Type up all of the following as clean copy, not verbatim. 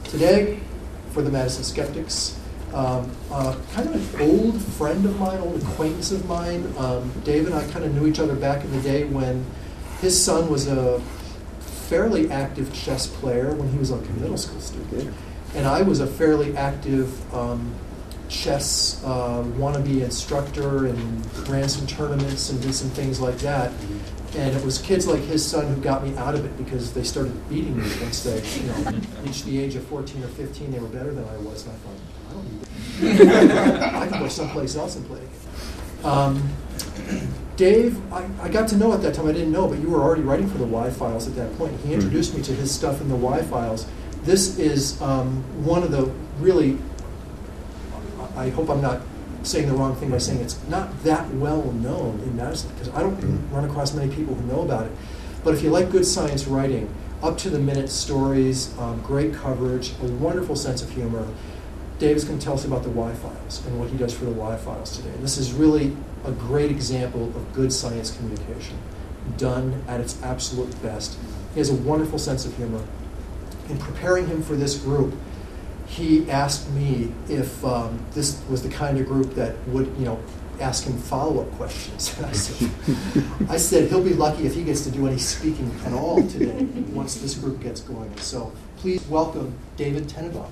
Today, for the Madison Skeptics, kind of an old friend of mine, old acquaintance of mine. Dave and I kind of knew each other back in the day when his son was a fairly active chess player when he was like a middle school student. And I was a fairly active chess wannabe instructor and ran some tournaments and did some things like that. And it was kids like his son who got me out of it because they started beating me once they reached the age of 14 or 15. They were better than I was. And I thought, I don't need that. I can go someplace else and play again. Dave, I got to know at that time, I didn't know, but you were already writing for the Y Files at that point. He introduced me to his stuff in the Y Files. This is one of the really, I hope I'm not saying the wrong thing by saying it's not that well known in Madison, because I don't run across many people who know about it. But if you like good science writing, up-to-the-minute stories, great coverage, a wonderful sense of humor, Dave is going to tell us about the Y Files and what he does for the Y Files today. And this is really a great example of good science communication, done at its absolute best. He has a wonderful sense of humor. In preparing him for this group, he asked me if this was the kind of group that would, ask him follow-up questions. And I said he'll be lucky if he gets to do any speaking at all today once this group gets going. So please welcome David Tenenbaum.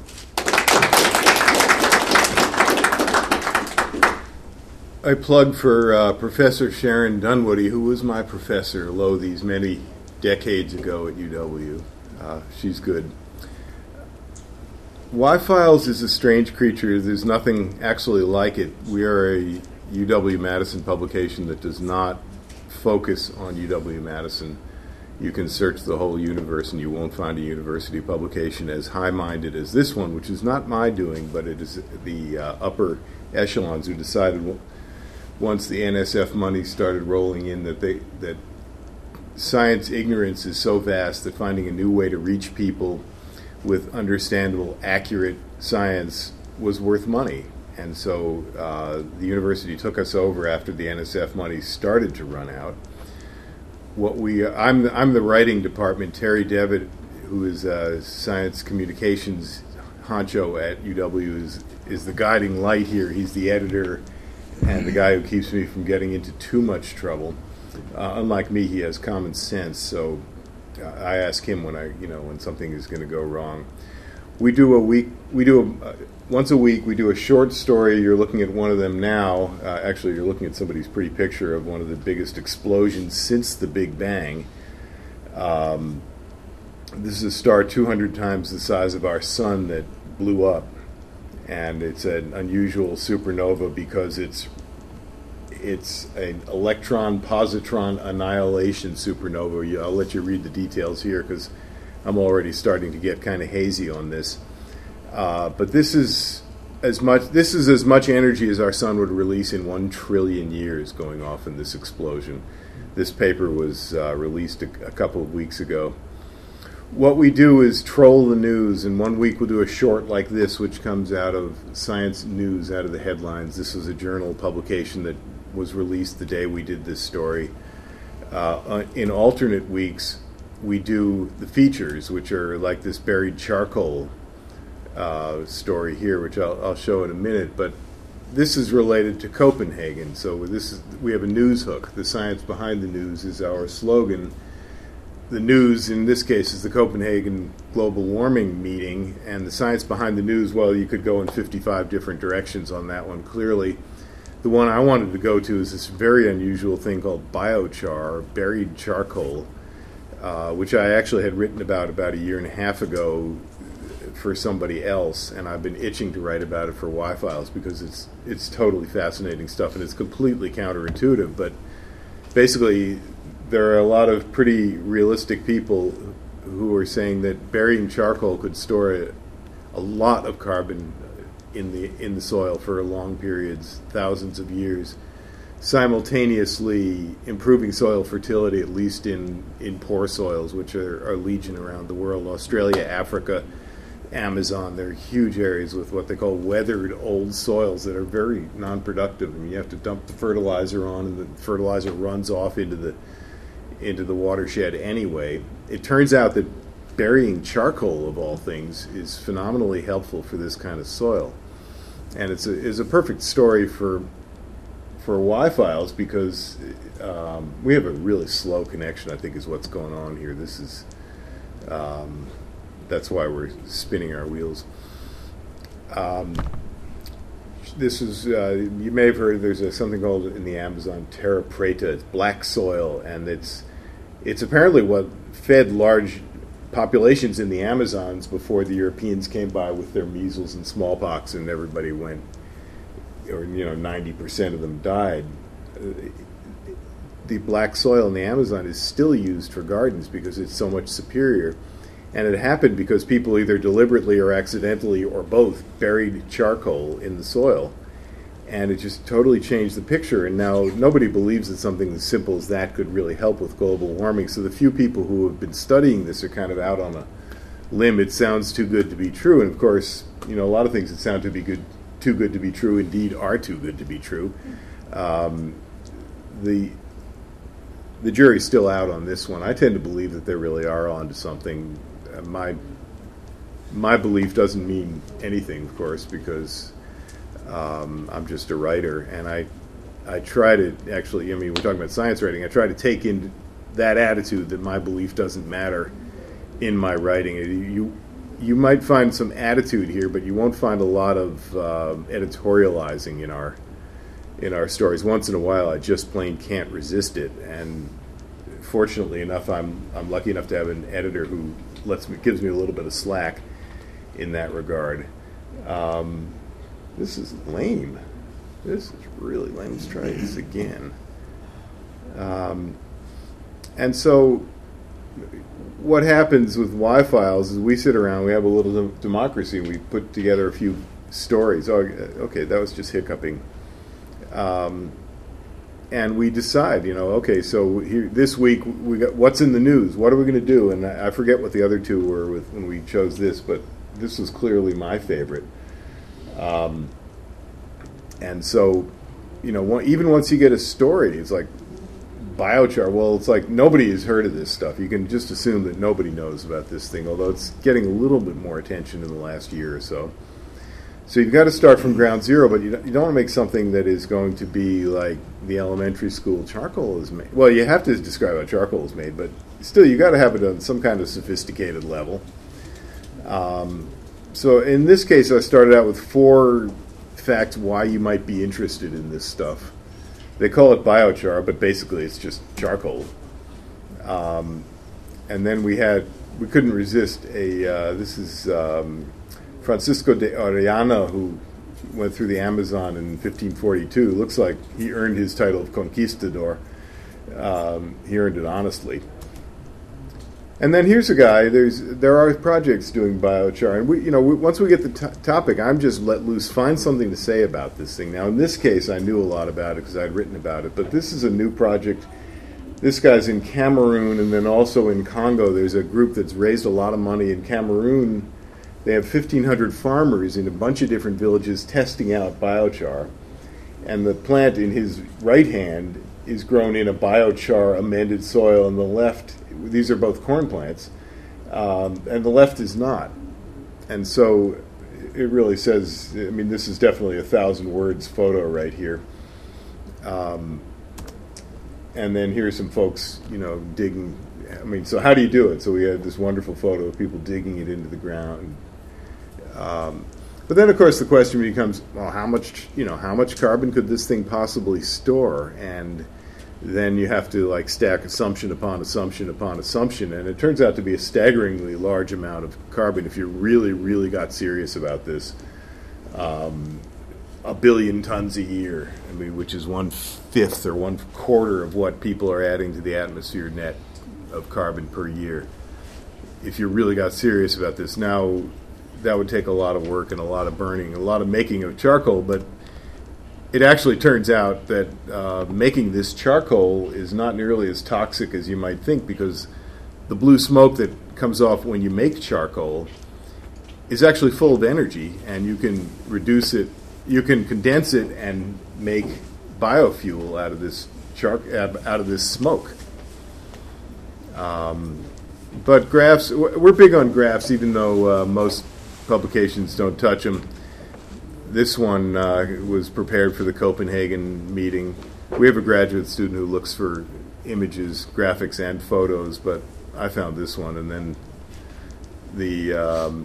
I plug for Professor Sharon Dunwoody, who was my professor, these many decades ago at UW. She's good. Y Files is a strange creature. There's nothing actually like it. We are a UW-Madison publication that does not focus on UW-Madison. You can search the whole universe and you won't find a university publication as high-minded as this one, which is not my doing, but it is the upper echelons who decided once the NSF money started rolling in that science ignorance is so vast that finding a new way to reach people with understandable, accurate science was worth money. And so the university took us over after the NSF money started to run out. I'm the writing department. Terry Devitt, who is science communications honcho at UW, is the guiding light here. He's the editor and the guy who keeps me from getting into too much trouble. Unlike me, he has common sense, so I ask him when something is going to go wrong. Once a week we do a short story. You're looking at one of them now. Actually, you're looking at somebody's pretty picture of one of the biggest explosions since the Big Bang. This is a star 200 times the size of our sun that blew up, and it's an unusual supernova because it's an electron-positron annihilation supernova. I'll let you read the details here because I'm already starting to get kind of hazy on this. But this is as much energy as our sun would release in 1 trillion years going off in this explosion. This paper was released a couple of weeks ago. What we do is troll the news, and 1 week we'll do a short like this, which comes out of Science News, out of the headlines. This was a journal publication that was released the day we did this story. In alternate weeks, we do the features, which are like this buried charcoal story here, which I'll show in a minute. But this is related to Copenhagen. So we have a news hook. The science behind the news is our slogan. The news, in this case, is the Copenhagen Global Warming Meeting, and the science behind the news, well, you could go in 55 different directions on that one, clearly. The one I wanted to go to is this very unusual thing called biochar, buried charcoal, which I actually had written about a year and a half ago for somebody else, and I've been itching to write about it for Y Files because it's totally fascinating stuff, and it's completely counterintuitive, but basically there are a lot of pretty realistic people who are saying that burying charcoal could store a lot of carbon in the soil for long periods, thousands of years, simultaneously improving soil fertility, at least in poor soils, which are legion around the world. Australia, Africa, Amazon, they're huge areas with what they call weathered old soils that are very non-productive. I mean, you have to dump the fertilizer on, and the fertilizer runs off into the watershed anyway. It turns out that burying charcoal, of all things, is phenomenally helpful for this kind of soil. And it's a perfect story for Y-files because we have a really slow connection, I think, is what's going on here. This is that's why we're spinning our wheels. This is, you may have heard, there's something called in the Amazon terra preta. It's black soil, and it's apparently what fed large populations in the Amazons before the Europeans came by with their measles and smallpox, and everybody went, or 90% of them died. The black soil in the Amazon is still used for gardens because it's so much superior. And it happened because people either deliberately or accidentally or both buried charcoal in the soil. And it just totally changed the picture. And now nobody believes that something as simple as that could really help with global warming. So the few people who have been studying this are kind of out on a limb. It sounds too good to be true. And of course, a lot of things that sound too good to be true indeed are too good to be true. The jury's still out on this one. I tend to believe that they really are onto something. My belief doesn't mean anything, of course, because I'm just a writer, and I try to actually, we're talking about science writing, I try to take in that attitude that my belief doesn't matter in my writing. You might find some attitude here, but you won't find a lot of editorializing in our stories. Once in a while, I just plain can't resist it, and fortunately enough, I'm lucky enough to have an editor who gives me a little bit of slack in that regard. This is lame. This is really lame. Let's try this again. And so what happens with Y-files is we sit around, we have a little democracy, we put together a few stories. Oh, okay, that was just hiccuping. And we decide, okay, so here, this week we got what's in the news. What are we going to do? And I forget what the other two were when we chose this, but this was clearly my favorite. And so, even once you get a story, it's like biochar. Well, it's like nobody has heard of this stuff. You can just assume that nobody knows about this thing, although it's getting a little bit more attention in the last year or so. So you've got to start from ground zero, but you don't want to make something that is going to be like the elementary school charcoal is made. Well, you have to describe how charcoal is made, but still you got to have it on some kind of sophisticated level. So in this case, I started out with 4 facts why you might be interested in this stuff. They call it biochar, but basically it's just charcoal. And then we couldn't resist this is Francisco de Orellana, who went through the Amazon in 1542. Looks like he earned his title of conquistador. He earned it honestly. And then here's a guy. There are projects doing biochar, and once we get the topic, I'm just let loose. Find something to say about this thing. Now, in this case, I knew a lot about it because I'd written about it. But this is a new project. This guy's in Cameroon, and then also in Congo. There's a group that's raised a lot of money in Cameroon. They have 1,500 farmers in a bunch of different villages testing out biochar. And the plant in his right hand is grown in a biochar amended soil, and the left, these are both corn plants, and the left is not. And so it really says, this is definitely a 1,000 words photo right here. And then here's some folks, digging. So how do you do it? So we had this wonderful photo of people digging it into the ground. But then, of course, the question becomes, well, how much carbon could this thing possibly store? And then you have to stack assumption upon assumption upon assumption, and it turns out to be a staggeringly large amount of carbon if you really, really got serious about this. 1 billion tons a year, which is 1/5 or 1/4 of what people are adding to the atmosphere net of carbon per year. If you really got serious about this, now that would take a lot of work and a lot of burning, a lot of making of charcoal, but it actually turns out that making this charcoal is not nearly as toxic as you might think, because the blue smoke that comes off when you make charcoal is actually full of energy, and you can reduce it, you can condense it and make biofuel out of this smoke. But graphs, we're big on graphs, even though most publications don't touch them. This one was prepared for the Copenhagen meeting. We have a graduate student who looks for images, graphics, and photos, but I found this one, and then the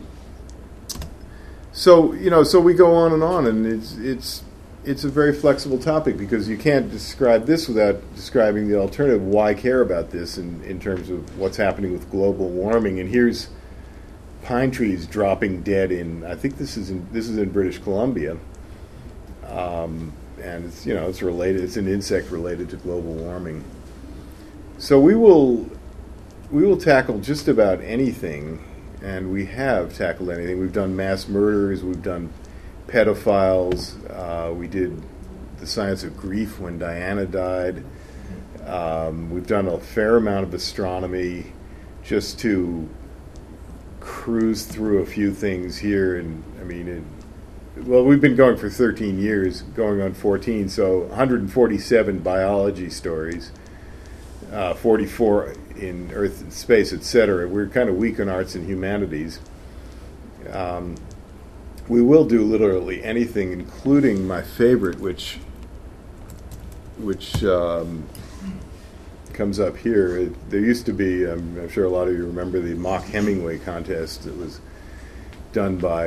so we go on, and it's a very flexible topic because you can't describe this without describing the alternative. Why care about this in terms of what's happening with global warming? And here's pine trees dropping dead in, I think this is in British Columbia, and it's related. It's an insect related to global warming. So we will tackle just about anything, and we have tackled anything. We've done mass murders. We've done pedophiles. We did the science of grief when Diana died. We've done a fair amount of astronomy, just to cruise through a few things here. And I mean, we've been going for 13 years, going on 14, so 147 biology stories, 44 in Earth and Space, etc. We're kind of weak in arts and humanities. We will do literally anything, including my favorite, which comes up here. There used to be, I'm sure a lot of you remember, the Mock Hemingway contest that was done by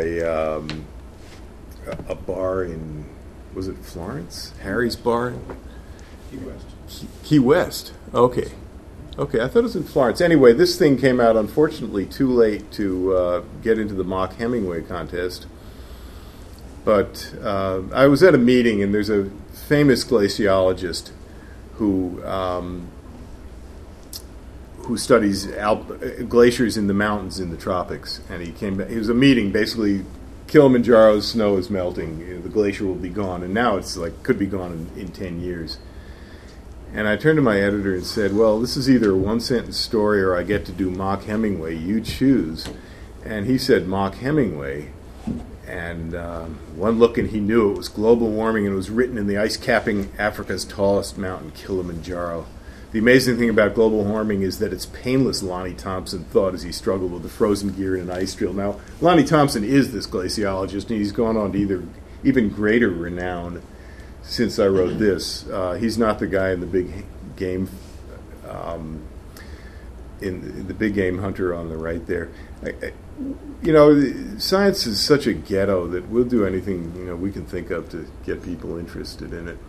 a bar in, was it Florence? Harry's Bar? Key West. Key West. Okay, I thought it was in Florence. Anyway, this thing came out, unfortunately, too late to get into the Mock Hemingway contest. But I was at a meeting, and there's a famous glaciologist who studies glaciers in the mountains in the tropics. And he came back. It was a meeting, basically, Kilimanjaro's snow is melting. The glacier will be gone. And now it's could be gone in 10 years. And I turned to my editor and said, well, this is either a one-sentence story or I get to do Mock Hemingway. You choose. And he said Mock Hemingway. And one look and he knew it was global warming, and it was written in the ice capping Africa's tallest mountain, Kilimanjaro. The amazing thing about global warming is that it's painless, Lonnie Thompson thought as he struggled with the frozen gear in an ice drill. Now, Lonnie Thompson is this glaciologist, and he's gone on to even greater renown since I wrote this. He's not the guy in the big game, in the big game hunter on the right there. Science is such a ghetto that we'll do anything we can think of to get people interested in it.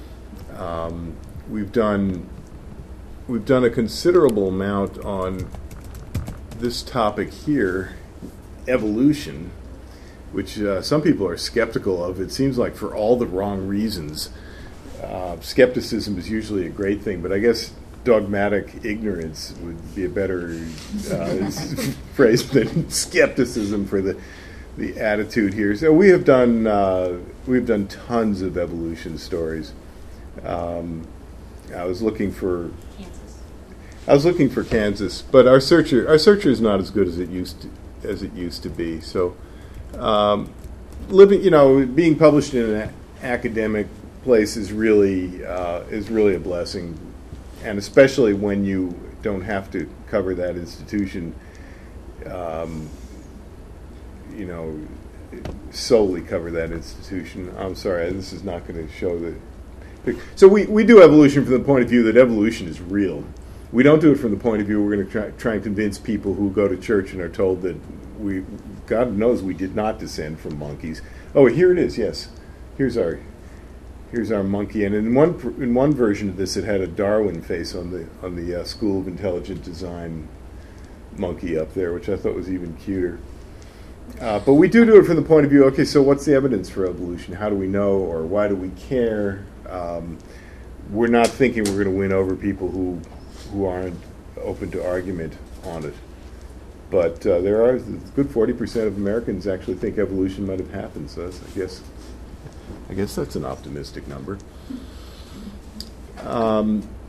We've done a considerable amount on this topic here, evolution, which some people are skeptical of. It seems like for all the wrong reasons. Skepticism is usually a great thing, but I guess dogmatic ignorance would be a better phrase than skepticism for the attitude here. So we've done tons of evolution stories. I was looking for Kansas, but our searcher is not as good as it used to be. So being published in an academic place is really a blessing. And especially when you don't have to cover that institution, solely cover that institution. I'm sorry, this is not going to show the. So we do evolution from the point of view that evolution is real. We don't do it from the point of view we're going to try and convince people who go to church and are told that God knows we did not descend from monkeys. Oh, here it is. Yes, here's our monkey, and in one version of this, it had a Darwin face on the School of Intelligent Design monkey up there, which I thought was even cuter. But we do it from the point of view. Okay, so what's the evidence for evolution? How do we know, or why do we care? We're not thinking we're going to win over people who aren't open to argument on it. But there are a good 40% of Americans actually think evolution might have happened. So that's, I guess that's an optimistic number. A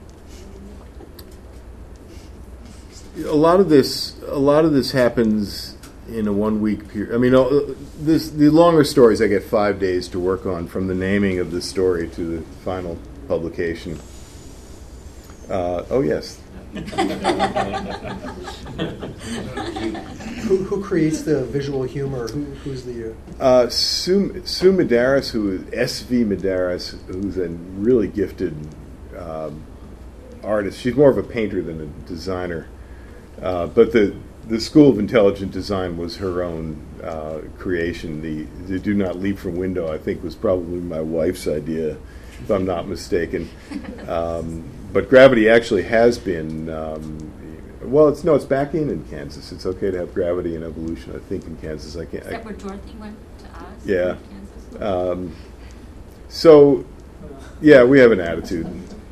lot of this happens in a 1 week period. I mean, the longer stories I get 5 days to work on, from the naming of the story to the final publication. Oh yes, Who creates the visual humor? Who's the? Sue Medeiros, who is S.V. Medeiros, who's a really gifted artist. She's more of a painter than a designer, but the School of Intelligent Design was her own creation. The Do Not Leap from Window, I think, was probably my wife's idea, if I'm not mistaken. But Gravity actually has been. Well, it's back in Kansas. It's okay to have Gravity and Evolution, I think, in Kansas. I can't. Is that where Dorothy went to Oz? Yeah. Kansas? So, yeah, we have an attitude.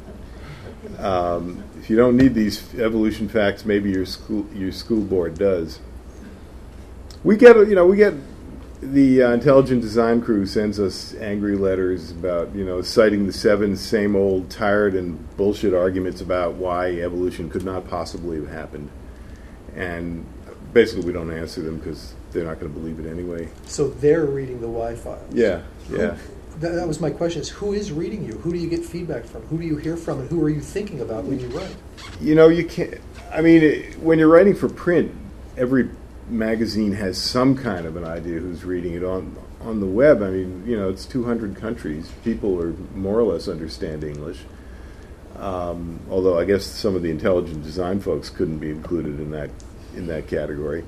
If you don't need these evolution facts, maybe your school board does. We get the intelligent design crew sends us angry letters about citing the 7 same old tired and bullshit arguments about why evolution could not possibly have happened, and basically we don't answer them because they're not going to believe it anyway. So they're reading the Y files. Yeah. That was my question: is who is reading you? Who do you get feedback from? Who do you hear from? And who are you thinking about when you write? You can't. I mean, when you're writing for print, every magazine has some kind of an idea who's reading it. On the web, I mean, it's 200 countries. People are more or less understand English. Although I guess some of the intelligent design folks couldn't be included in that category.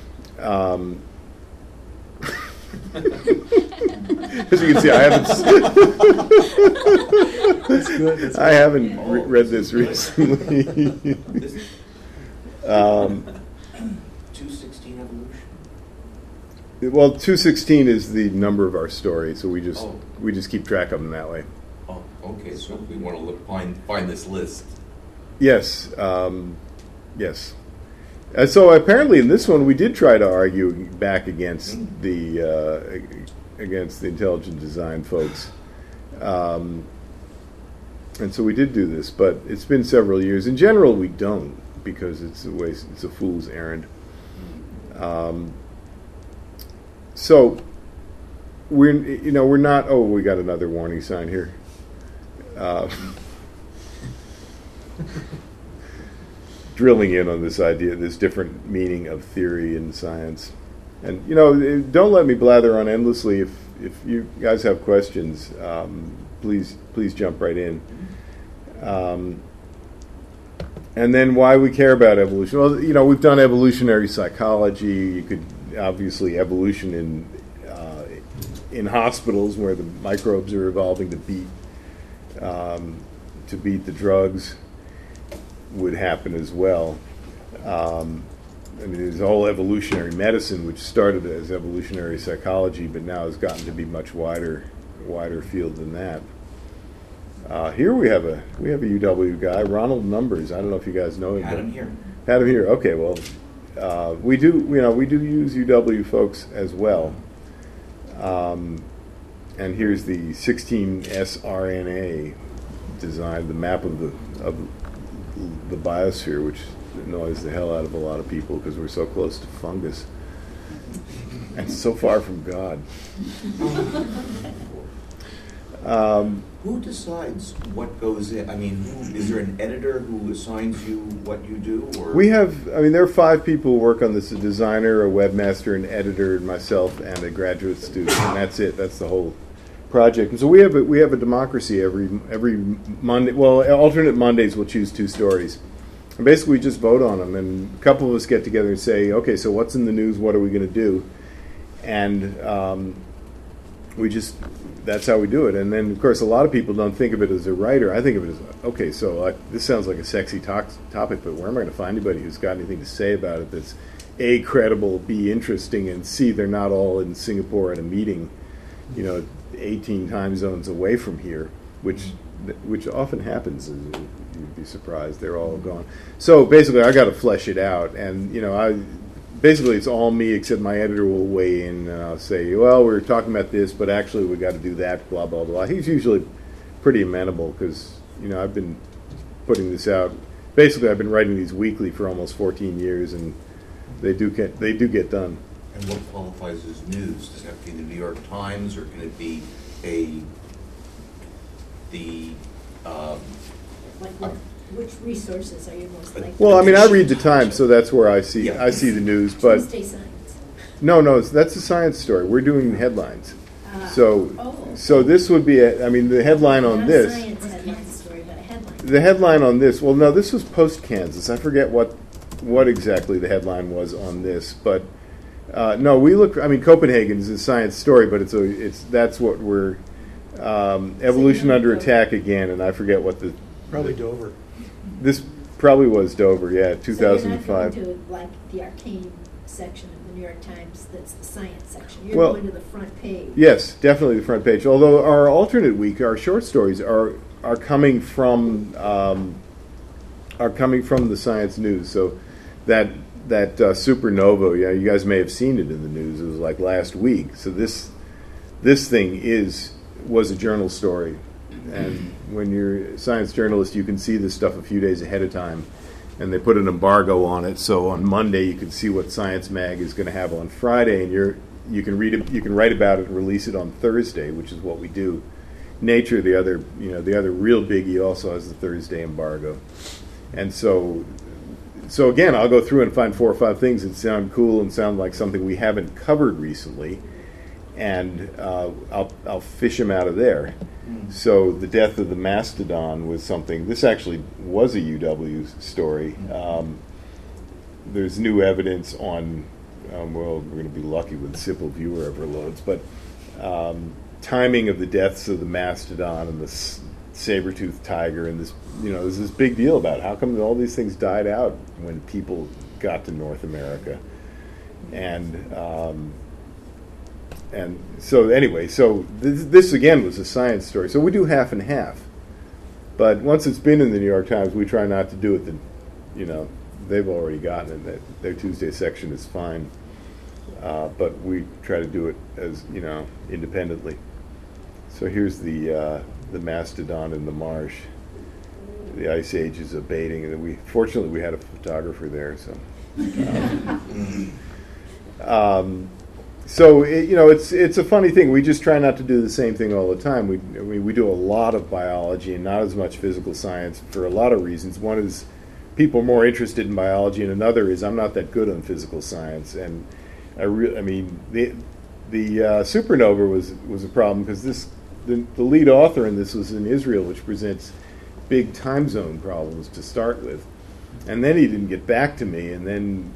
As you can see, I haven't. That's good. I haven't read this recently. 216 evolution. Well, 216 is the number of our story, so we just keep track of them that way. Oh, okay. So we want to find this list. Yes, yes. So apparently, in this one, we did try to argue back against the intelligent design folks, and so we did do this. But it's been several years. In general, we don't, because it's a fool's errand. So we're not. Oh, we got another warning sign here. Drilling in on this idea, this different meaning of theory in science, and don't let me blather on endlessly. If you guys have questions, please jump right in. And then why we care about evolution? Well, we've done evolutionary psychology. You could obviously evolution in hospitals where the microbes are evolving to beat the drugs would happen as well. I mean, there's a whole evolutionary medicine, which started as evolutionary psychology, but now has gotten to be much wider field than that. Here we have a UW guy, Ronald Numbers. I don't know if you guys know him. Had him here. Okay, well, we do use UW folks as well. And here's the 16S-RNA design, the map of the biosphere, which annoys the hell out of a lot of people because we're so close to fungus and so far from God. Who decides what goes in? I mean, is there an editor who assigns you what you do? Or? There are 5 people who work on this: a designer, a webmaster, an editor, and myself, and a graduate student, and that's it. That's the whole project. And so we have a democracy every Monday. Well, alternate Mondays we'll choose 2 stories, and basically we just vote on them. And a couple of us get together and say, okay, so what's in the news? What are we going to do? And that's how we do it. And then, of course, a lot of people don't think of it as a writer. I think of it as, okay, so this sounds like a sexy topic, but where am I going to find anybody who's got anything to say about it that's A, credible, B, interesting, and C, they're not all in Singapore at a meeting, 18 time zones away from here, which often happens. You'd be surprised. They're all gone. So basically, I got to flesh it out. And, basically, it's all me, except my editor will weigh in, and I'll say, well, we're talking about this, but actually we got to do that, blah, blah, blah. He's usually pretty amenable because, I've been putting this out. Basically, I've been writing these weekly for almost 14 years, and they do get done. And what qualifies as news? Does it have to be the New York Times, or can it be which resources are you most likely? Well, I mean, I read the Times, so that's where I see the news. But Tuesday Science. no, that's a science story. We're doing headlines. So Oh. this would be the headline on Not a this. science headline story, but a headline. The headline on this. Well, no, this was post Kansas. I forget what exactly the headline was on this, but no, we look. I mean, Copenhagen is a science story, but that's what we're evolution under attack again, and I forget what the. Probably Dover. This probably was Dover, yeah, So you're not 2005. going to like the arcane section of the New York Times that's the science section. You're Well, going to the front page. Yes, definitely the front page. Although our alternate week, our short stories are coming from the science news. So that supernova, yeah, you guys may have seen it in the news. It was like last week. So this thing was a journal story. And when you're a science journalist, you can see this stuff a few days ahead of time, and they put an embargo on it. So on Monday, you can see what Science Mag is going to have on Friday, and you can read it, you can write about it, and release it on Thursday, which is what we do. Nature, the other real biggie, also has the Thursday embargo, and so again, I'll go through and find 4 or 5 things that sound cool and sound like something we haven't covered recently, and I'll fish them out of there. So the death of the mastodon was something. This actually was a UW story. There's new evidence on. Well, we're going to be lucky with simple viewer overloads, but timing of the deaths of the mastodon and the saber-toothed tiger, and this, there's this big deal about how come all these things died out when people got to North America, and so anyway, this again was a science story. So we do half and half, but once it's been in the New York Times, we try not to do it. They've already gotten it. Their Tuesday section is fine, but we try to do it as independently. So here's the mastodon in the marsh. The ice age is abating, and fortunately we had a photographer there. So it's a funny thing. We just try not to do the same thing all the time. We do a lot of biology and not as much physical science for a lot of reasons. One is people are more interested in biology, and another is I'm not that good on physical science. And the supernova was a problem because the lead author in this was in Israel, which presents big time zone problems to start with. And then he didn't get back to me, and then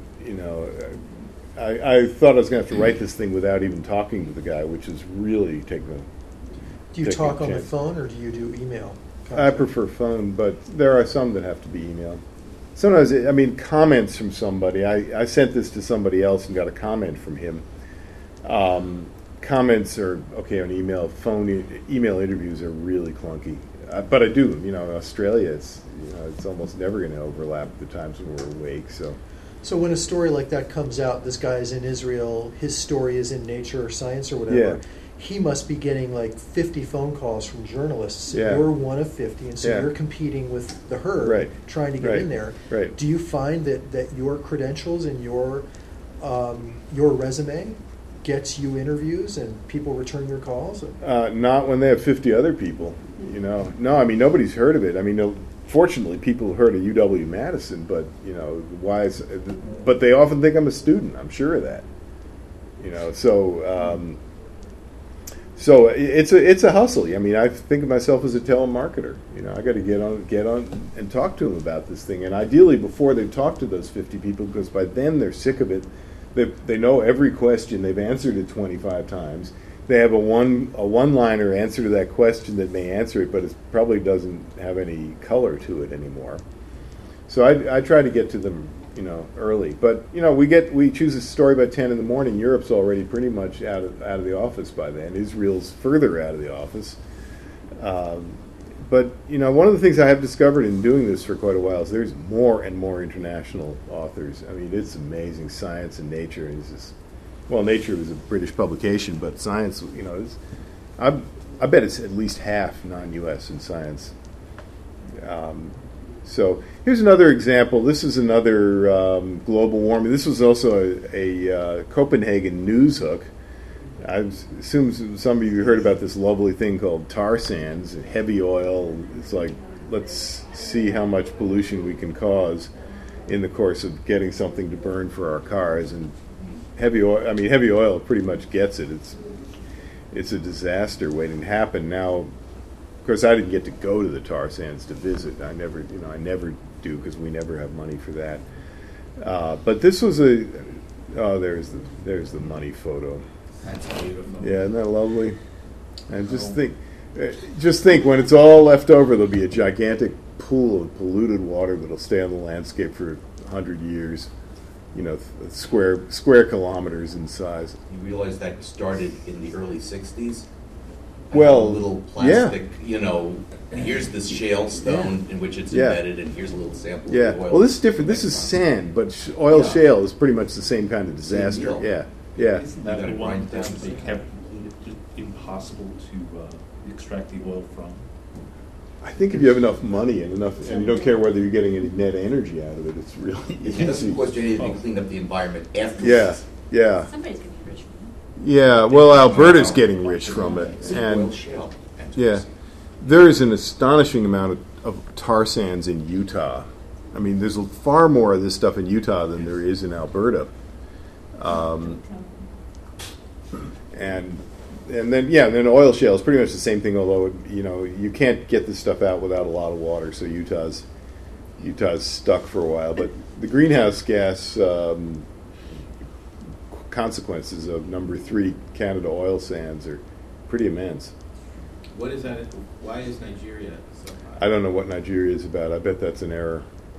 I thought I was going to have to write this thing without even talking to the guy, which is really taking a. Do you talk on the chance. phone or do you do email? I prefer phone, but there are some that have to be emailed. Sometimes, comments from somebody. I sent this to somebody else and got a comment from him. Comments are okay on email. Email interviews are really clunky, but I do. Australia, it's almost never going to overlap the times when we're awake. So when a story like that comes out, this guy is in Israel, his story is in Nature or Science or whatever, Yeah. he must be getting like 50 phone calls from journalists. Yeah. You're one of 50, and so Yeah. you're competing with the herd, Right. trying to get Right. in there. Right. Do you find that your credentials and your resume gets you interviews and people return your calls? Not when they have 50 other people. No, nobody's heard of it. Fortunately, people have heard of UW-Madison, but but they often think I'm a student. I'm sure of that. So it's a hustle. I think of myself as a telemarketer. I got to get on and talk to them about this thing, and ideally before they've talked to those 50 people, because by then they're sick of it. They know every question. They've answered it 25 times. They have a one-liner answer to that question that may answer it, but it probably doesn't have any color to it anymore. So I try to get to them, early. But we choose a story by 10 in the morning. Europe's already pretty much out of the office by then. Israel's further out of the office. But one of the things I have discovered in doing this for quite a while is there's more and more international authors. It's amazing. Science and Nature is just. Well, Nature was a British publication, but Science, I bet it's at least half non-U.S. in Science. So here's another example. This is another global warming. This was also a Copenhagen news hook. I assume some of you heard about this lovely thing called tar sands, heavy oil. It's like let's see how much pollution we can cause in the course of getting something to burn for our cars. And heavy oil pretty much gets it. It's a disaster waiting to happen. Now, of course, I didn't get to go to the tar sands to visit. I never do, because we never have money for that. But this was there's the money photo. That's beautiful. Yeah, isn't that lovely? And just think, when it's all left over, there'll be a gigantic pool of polluted water that'll stay on the landscape for 100 years. Square kilometers in size. You realize that started in the early 60s? Well, a little plastic, here's this shale stone in which it's embedded, and here's a little sample Yeah. of oil. Well, this is different. This is sand, but oil shale is pretty much the same kind of disaster. deal. Yeah. Isn't You that gotta the one grind that down they the kept impossible to extract the oil from? I think if you have enough money and you don't care whether you're getting any net energy out of it, it's really It easy. doesn't cost you anything to clean up the environment afterwards. Yeah. Somebody's gonna be rich from Yeah, well, Alberta's getting rich from it. It's oil And shale. yeah, there is an astonishing amount of tar sands in Utah. I mean, there's far more of this stuff in Utah than there is in Alberta. And then oil shale is pretty much the same thing, although you can't get this stuff out without a lot of water, so Utah's stuck for a while. But the greenhouse gas consequences of number 3 Canada oil sands are pretty immense. What is that? Why is Nigeria so high? I don't know what Nigeria is about. I bet that's an error.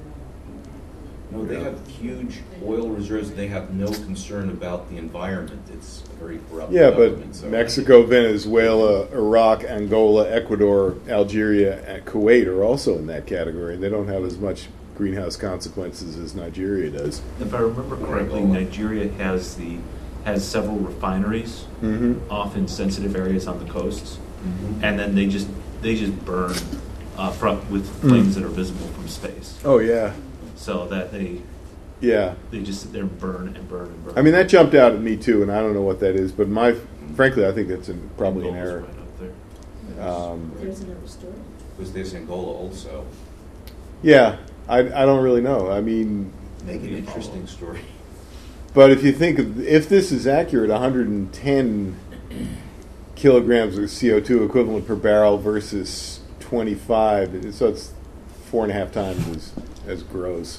No, they have huge oil reserves. They have no concern about the environment. It's a very corrupt Yeah, government. but So Mexico, Venezuela, Iraq, Angola, Ecuador, Algeria, and Kuwait are also in that category. They don't have as much greenhouse consequences as Nigeria does. If I remember correctly, Nigeria has several refineries off in sensitive areas on the coasts, and then they just burn with flames that are visible from space, Oh yeah, so that they just sit there and burn and burn and burn. I mean, that jumped out at me too, and I don't know what that is, but frankly, I think that's probably an Angola's error. right up there. There's another story. was this Angola also? Yeah, I don't really know. I mean, Make an interesting story. but if you think if this is accurate, 110 kilograms of CO2 equivalent per barrel versus 25, so it's 4.5 times as gross.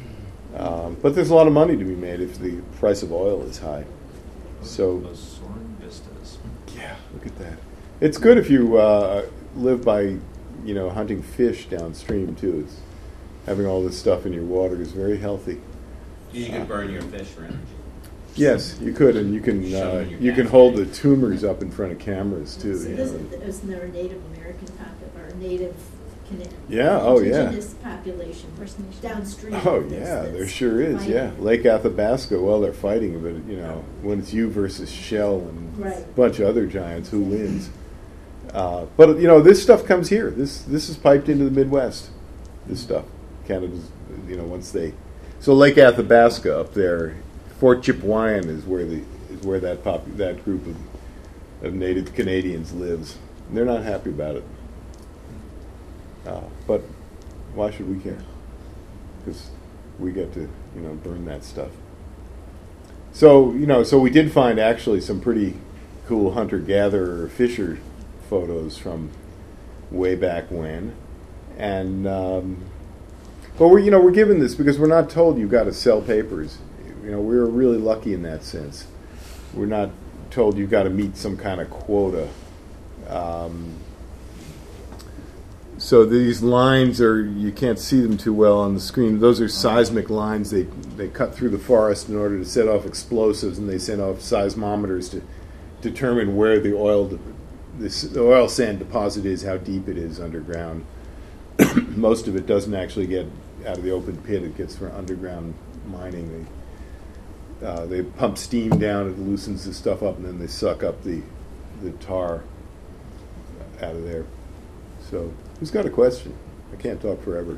But there's a lot of money to be made if the price of oil is high. So Those soaring vistas. yeah, look at that. It's good if you live by hunting fish downstream too. Having all this stuff in your water is very healthy. You can burn your fish for energy. Yes, you could, and you can Showing your you can gas hold tank. the tumors up in front of cameras too. So isn't there a Native American or Native Yeah, oh, yeah. indigenous population downstream? Oh of this yeah, that's there sure is. fighting? Yeah, Lake Athabasca. Well, they're fighting, but when it's you versus Shell and Right. a bunch of other giants, who wins? But this stuff comes here. This is piped into the Midwest. This stuff, Canada's. So Lake Athabasca up there, Fort Chipewyan is where that group of Native Canadians lives. And they're not happy about it. But why should we care? Because we get to burn that stuff. So so we did find actually some pretty cool hunter-gatherer fisher photos from way back when, and but we're given this because we're not told you've got to sell papers. We're really lucky in that sense. We're not told you've got to meet some kind of quota. So these lines you can't see them too well on the screen. Those are seismic lines. They cut through the forest in order to set off explosives, and they send off seismometers to determine where the oil sand deposit is, how deep it is underground. Most of it doesn't actually get out of the open pit. It gets from underground mining. They pump steam down, it loosens the stuff up, and then they suck up the tar out of there. So, who's got a question? I can't talk forever.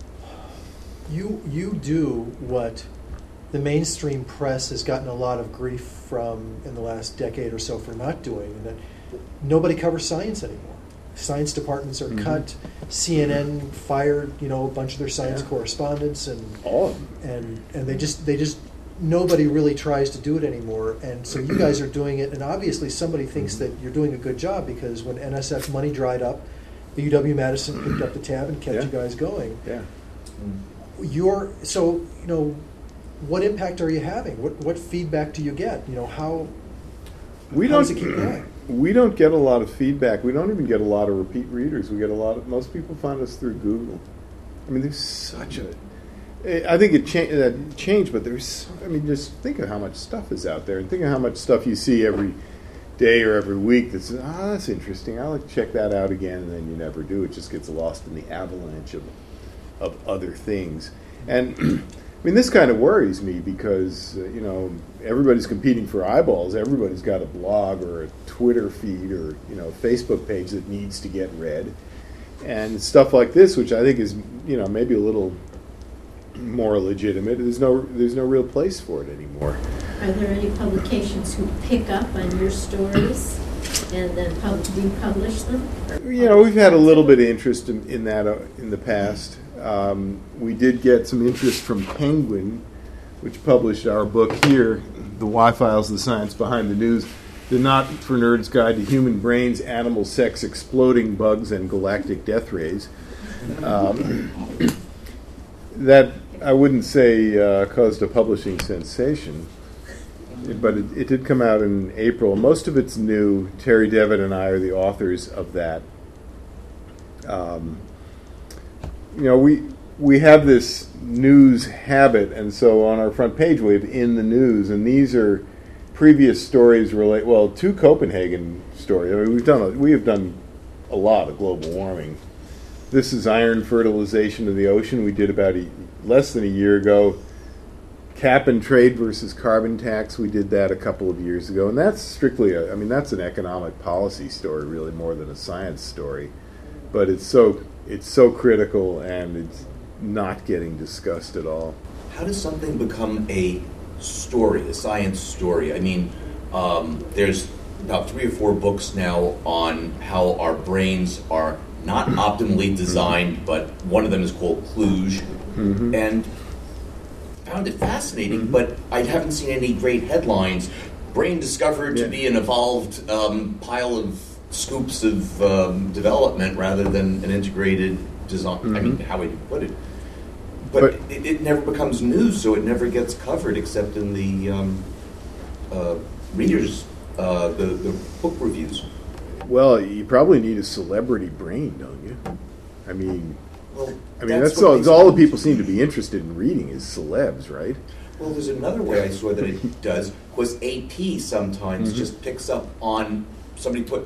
You do what the mainstream press has gotten a lot of grief from in the last decade or so for not doing, and that nobody covers science anymore. science departments are cut. CNN fired, a bunch of their science correspondents, and All of them. and they just nobody really tries to do it anymore. And so you guys are doing it, and obviously somebody thinks that you're doing a good job, because when NSF money dried up, the UW-Madison picked up the tab and kept Yeah. you guys going. Yeah. What impact are you having? What feedback do you get? How We how don't does it keep going? We don't get a lot of feedback. We don't even get a lot of repeat readers. We get most people find us through Google. I mean, there's such a. I think it changed, but just think of how much stuff is out there, and think of how much stuff you see every day or every week. That's interesting. I'll check that out again, and then you never do. It just gets lost in the avalanche of other things. And I mean, this kind of worries me, because everybody's competing for eyeballs. Everybody's got a blog or a Twitter feed or Facebook page that needs to get read, and stuff like this, which I think is maybe a little more legitimate. There's no real place for it anymore. Are there any publications who pick up on your stories and then republish them? We've had a little bit of interest in that in the past. We did get some interest from Penguin, which published our book here, The Y Files, The Science Behind the News, the Not for Nerds Guide to Human Brains, Animal Sex, Exploding Bugs, and Galactic Death Rays. That, I wouldn't say caused a publishing sensation, but it did come out in April. Most of it's new. Terry Devitt and I are the authors of that. We have this news habit, and so on our front page we have in the news, and these are previous stories to Copenhagen stories. I mean, we have done a lot of global warming. This is iron fertilization of the ocean. We did about less than a year ago. Cap and trade versus carbon tax. We did that a couple of years ago, and that's strictly that's an economic policy story, really, more than a science story. But it's so critical, and it's not getting discussed at all. How does something become a story, a science story? I mean, there's about 3 or 4 books now on how our brains are not optimally designed, but one of them is called Cluj, and found it fascinating, but I haven't seen any great headlines. Brain discovered to be an evolved pile of scoops of development rather than an integrated design. I mean, how would you put it? But it never becomes news, so it never gets covered except in the readers, the book reviews. Well, you probably need a celebrity brain, don't you? I mean, that's all the people seem to be interested in reading is celebs, right? Well, there's another way I saw that it does, was AP sometimes just picks up on, somebody put,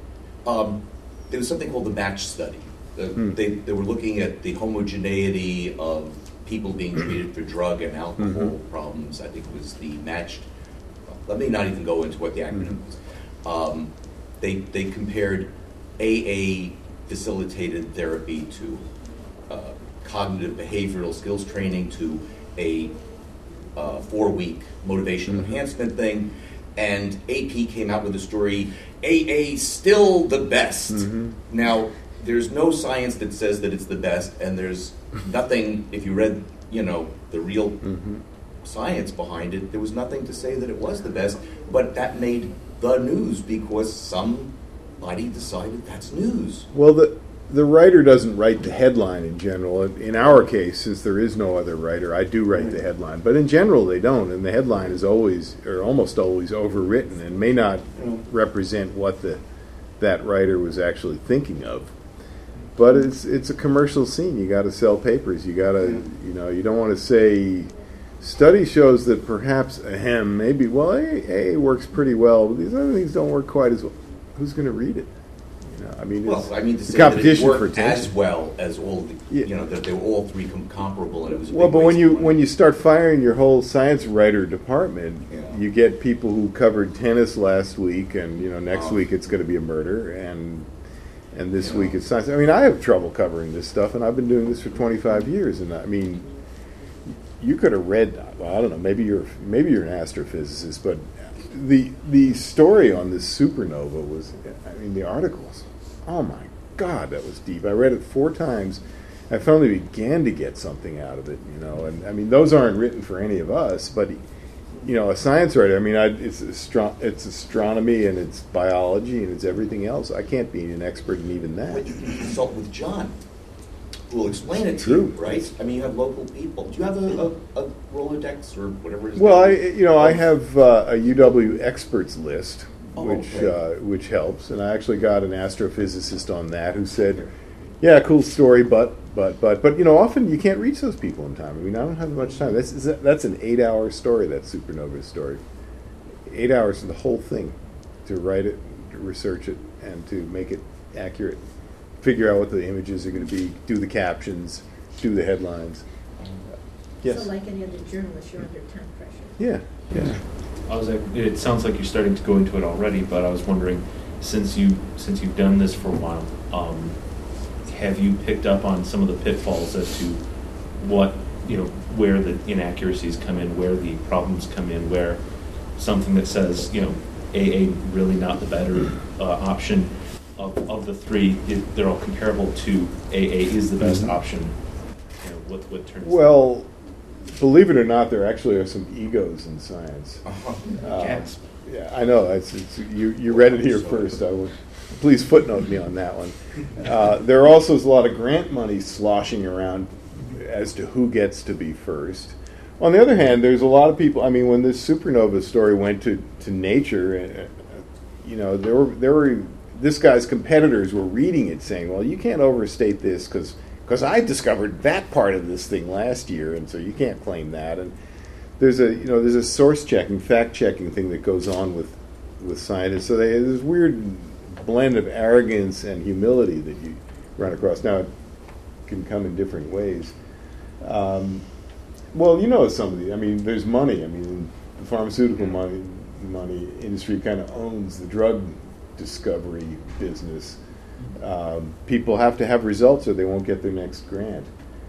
there was something called the match study. They were looking at the homogeneity of people being treated for drug and alcohol problems. I think it was the matched, let me not even go into what the acronym was. They compared AA facilitated therapy to cognitive behavioral skills training to a 4-week motivational enhancement thing, and AP came out with a story, AA still the best. Now, there's no science that says that it's the best, and there's nothing, if you read, the real science behind it, there was nothing to say that it was the best, but that made the news because somebody decided that's news. Well, the writer doesn't write the headline in general. In our case, since there is no other writer, I do write the headline. But in general, they don't, and the headline is always, or almost always, overwritten and may not represent what that writer was actually thinking of. But it's a commercial scene. You got to sell papers. You got to, you don't want to say, study shows that perhaps maybe, AA works pretty well, but these other things don't work quite as well. Who's going to read it? To say competition that it for worked attention. as well as all the, that they were all three comparable, and it was a Well, big but waste of money. when you start firing your whole science writer department, you get people who covered tennis last week, and next week it's going to be a murder, and this week it's science. I mean, I have trouble covering this stuff, and I've been doing this for 25 years, and I mean, you could have read. Well, I don't know. Maybe you're an astrophysicist, but the story on this supernova was. I mean, the articles. Oh my God, that was deep. I read it 4 times. I finally began to get something out of it, And I mean, those aren't written for any of us, but a science writer. I mean, it's astronomy and it's biology and it's everything else. I can't be an expert in even that. But you can consult with John, who will explain it to True. you, right? I mean, you have local people. Do you have a Rolodex or whatever it is? Well, I have a UW experts list, Oh, which okay. which helps, and I actually got an astrophysicist on that who said, "Yeah, cool story, but often you can't reach those people in time. I mean, I don't have much time. That's an 8-hour story, that supernova story. 8 hours for the whole thing, to write it, to research it, and to make it accurate, figure out what the images are going to be, do the captions, do the headlines." Yes. So like any other journalist, you're under time pressure. Yeah. Yeah. It sounds like you're starting to go into it already, but I was wondering, since you've done this for a while, have you picked up on some of the pitfalls as to what, where the inaccuracies come in, where the problems come in, where something that says, AA really not the better option of the 3, they're all comparable to AA is the best option. What turns? Well, believe it or not, there actually are some egos in science. Gasp. Yeah, I know. You read it here first. Please footnote me on that one. There are also a lot of grant money sloshing around as to who gets to be first. On the other hand, there's a lot of people. I mean, when this supernova story went to Nature, there were this guy's competitors were reading it, saying, "Well, you can't overstate this because I discovered that part of this thing last year, and so you can't claim that." And there's a source checking, fact checking thing that goes on with scientists. So there's this weird blend of arrogance and humility that you run across. Now, it can come in different ways. Well, some of the. I mean, there's money. I mean, the pharmaceutical money industry kind of owns the drug discovery business. People have to have results or they won't get their next grant.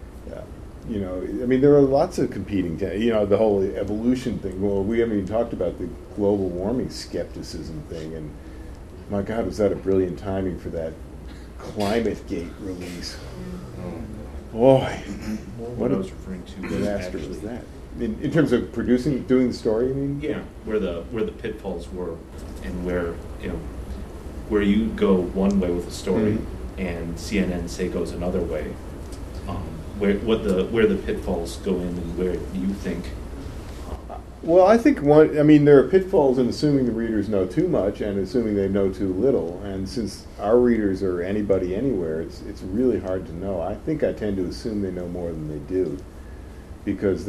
I mean, there are lots of competing, the whole evolution thing. Well, we haven't even talked about the global warming skepticism thing. And my God, was that a brilliant timing for that ClimateGate release. Boy, What I was referring to was disaster actually was that? In terms of doing the story, I mean? Yeah, where the pitfalls were, and where you go one way with a story, and CNN say goes another way. Where the pitfalls go in, and where you think. Well, I think there are pitfalls in assuming the readers know too much and assuming they know too little. And since our readers are anybody anywhere, it's really hard to know. I think I tend to assume they know more than they do, because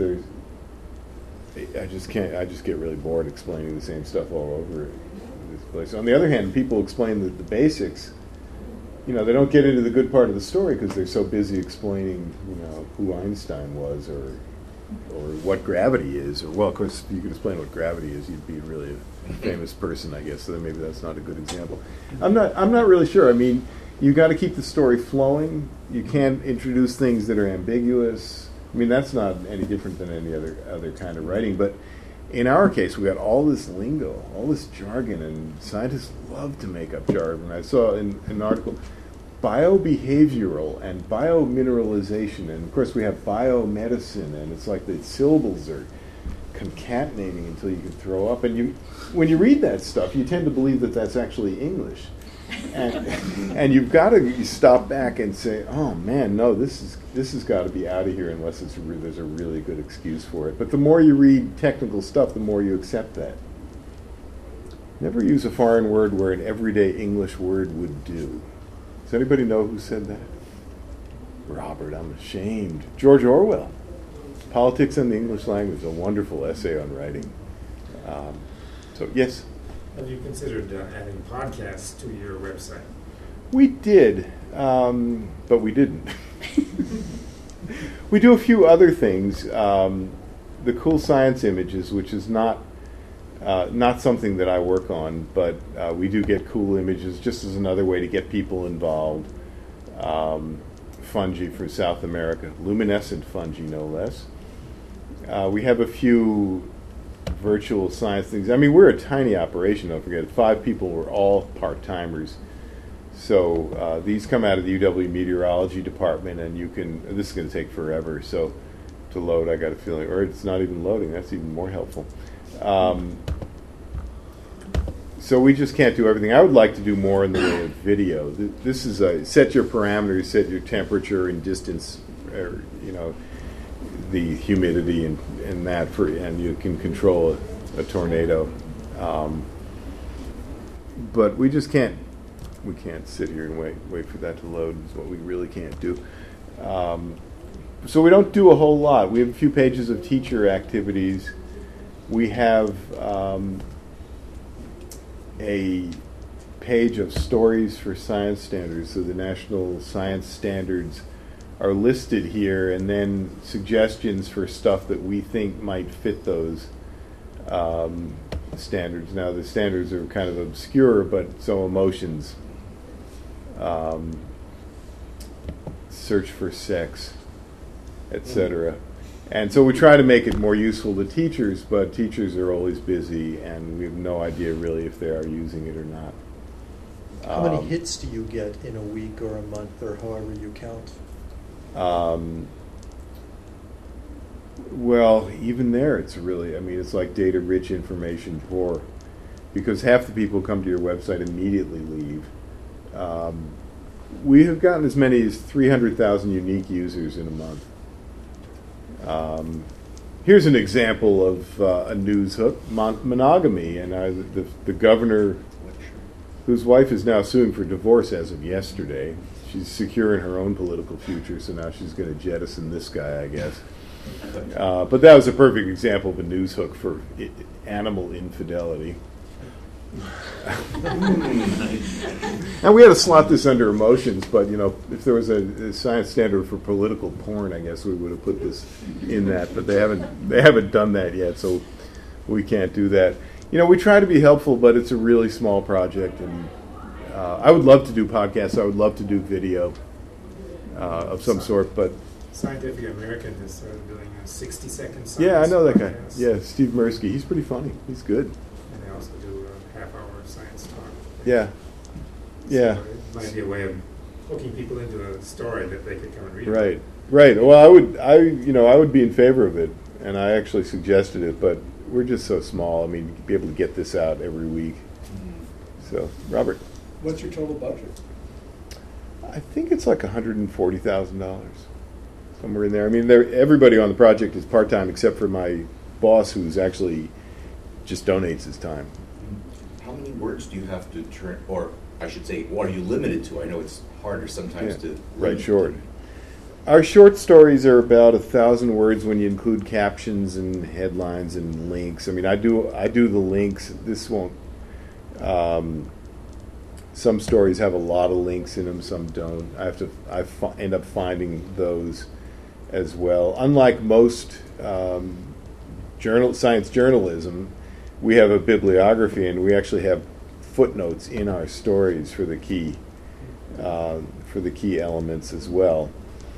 I just get really bored explaining the same stuff all over this place. On the other hand, people explain the basics. They don't get into the good part of the story because they're so busy explaining, who Einstein was or what gravity is. Or, well, of course, if you could explain what gravity is, you'd be really a famous person, I guess. So then maybe that's not a good example. I'm not really sure. I mean, you got to keep the story flowing. You can't introduce things that are ambiguous. I mean, that's not any different than any other kind of writing. But in our case, we got all this lingo, all this jargon, and scientists love to make up jargon. I saw in an article, biobehavioral and biomineralization, and of course we have biomedicine, and it's like the syllables are concatenating until you can throw up. And when you read that stuff, you tend to believe that that's actually English, and you've got to stop back and say, "Oh man, no, this has got to be out of here unless there's a really good excuse for it." But the more you read technical stuff, the more you accept that. Never use a foreign word where an everyday English word would do. Does anybody know who said that? Robert, I'm ashamed. George Orwell. Politics and the English Language, a wonderful essay on writing. So, yes? Have you considered adding podcasts to your website? We did, but we didn't. We do a few other things. The Cool Science Images, which is not something that I work on, but we do get cool images just as another way to get people involved. Fungi from South America, luminescent fungi no less. We have a few virtual science things. I mean, we're a tiny operation, don't forget. 5 people were all part-timers. So these come out of the UW Meteorology Department, and you can. This is going to take forever, so to load, I got a feeling, or it's not even loading. That's even more helpful. So we just can't do everything. I would like to do more in the way of video. This is set your parameters, set your temperature and distance, or, the humidity and that and you can control a tornado. But we just can't. We can't sit here and wait for that to load. Is what we really can't do. So we don't do a whole lot. We have a few pages of teacher activities. We have a page of stories for science standards. So the national science standards are listed here, and then suggestions for stuff that we think might fit those standards. Now the standards are kind of obscure, but so emotions, search for sex, etc. And so we try to make it more useful to teachers, but teachers are always busy, and we have no idea really if they are using it or not. How many hits do you get in a week or a month, or however you count? Well, even there, it's really, it's like data rich, information poor, because half the people who come to your website immediately leave. We have gotten as many as 300,000 unique users in a month. Here's an example of a news hook, monogamy, and the governor, whose wife is now suing for divorce as of yesterday. She's secure in her own political future, so now she's going to jettison this guy, I guess. But that was a perfect example of a news hook for animal infidelity. And we had to slot this under emotions, but if there was a science standard for political porn, I guess we would have put this in that. But they haven't done that yet, so we can't do that. We try to be helpful, but it's a really small project, and I would love to do podcasts. I would love to do video of some sort, but Scientific American has started doing a 60-second science. Yeah, I know that guy. podcast. Yeah, Steve Mirsky. He's pretty funny. He's good. And they also do a half-hour science talk. Yeah. Yeah. So it might be a way of hooking people into a story that they could come and read. Right. Well, I would be in favor of it, and I actually suggested it, but we're just so small. To be able to get this out every week. So, Robert. What's your total budget? I think it's like $140,000, somewhere in there. Everybody on the project is part-time except for my boss, who's actually just donates his time. How many words do you have to turn, or I should say, what are you limited to? I know it's harder sometimes to write short. Our short stories are about 1,000 words when you include captions and headlines and links. I do the links. This won't. Some stories have a lot of links in them. Some don't. I end up finding those as well. Unlike most science journalism, we have a bibliography, and we actually have footnotes in our stories for the key elements as well.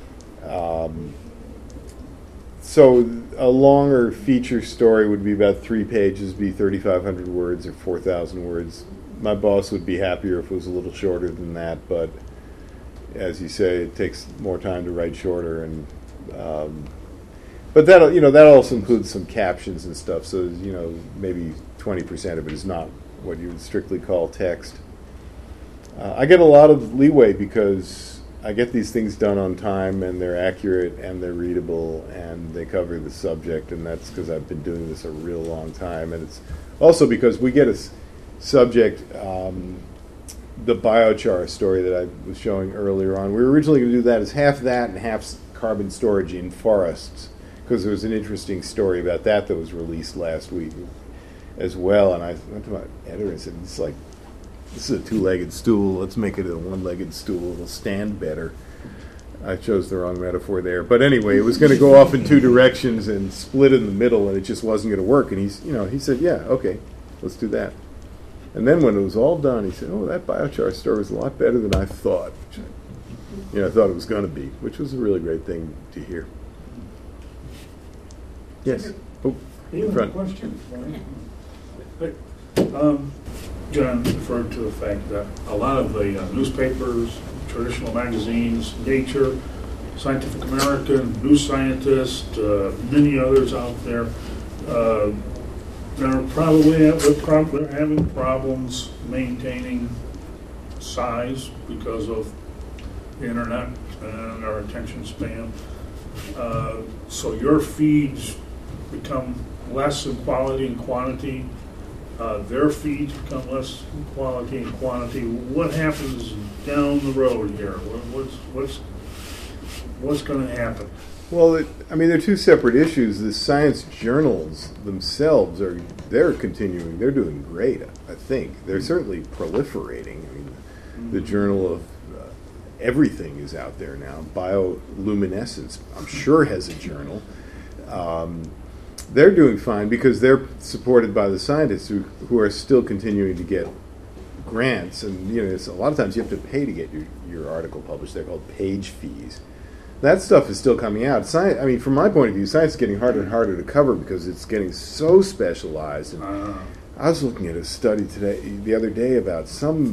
So a longer feature story would be about 3 pages, be 3,500 words or 4,000 words. My boss would be happier if it was a little shorter than that, but as you say, it takes more time to write shorter, and but that also includes some captions and stuff. So maybe 20% of it is not what you would strictly call text. I get a lot of leeway because I get these things done on time, and they're accurate, and they're readable, and they cover the subject, and that's because I've been doing this a real long time. And it's also because we get a subject, the biochar story that I was showing earlier on. We were originally going to do that as half that and half carbon storage in forests, because there was an interesting story about that was released last week as well. And I went to my editor and said, this is a 2-legged stool. Let's make it a 1-legged stool. It'll stand better. I chose the wrong metaphor there. But anyway, it was going to go off in 2 directions and split in the middle, and it just wasn't going to work. And he said, yeah, okay, let's do that. And then when it was all done, he said, that biochar story was a lot better than I thought. Which I thought it was going to be, which was a really great thing to hear. Yes. Oh, in front. Question. John referred to the fact that a lot of the newspapers, traditional magazines, Nature, Scientific American, New Scientist, many others out there, they're having problems maintaining size because of the internet and our attention span. So your feeds become less in quality and quantity. Their feeds become less in quality and quantity. What happens down the road here? What's going to happen? Well, they're two separate issues. The science journals themselves they're continuing. They're doing great, I think. They're certainly proliferating. I mean, the Journal of everything is out there now. Bioluminescence, I'm sure, has a journal. They're doing fine because they're supported by the scientists who are still continuing to get grants. And it's, a lot of times you have to pay to get your article published. They're called page fees. That stuff is still coming out. Science, from my point of view, science is getting harder and harder to cover because it's getting so specialized. And I was looking at a study the other day about some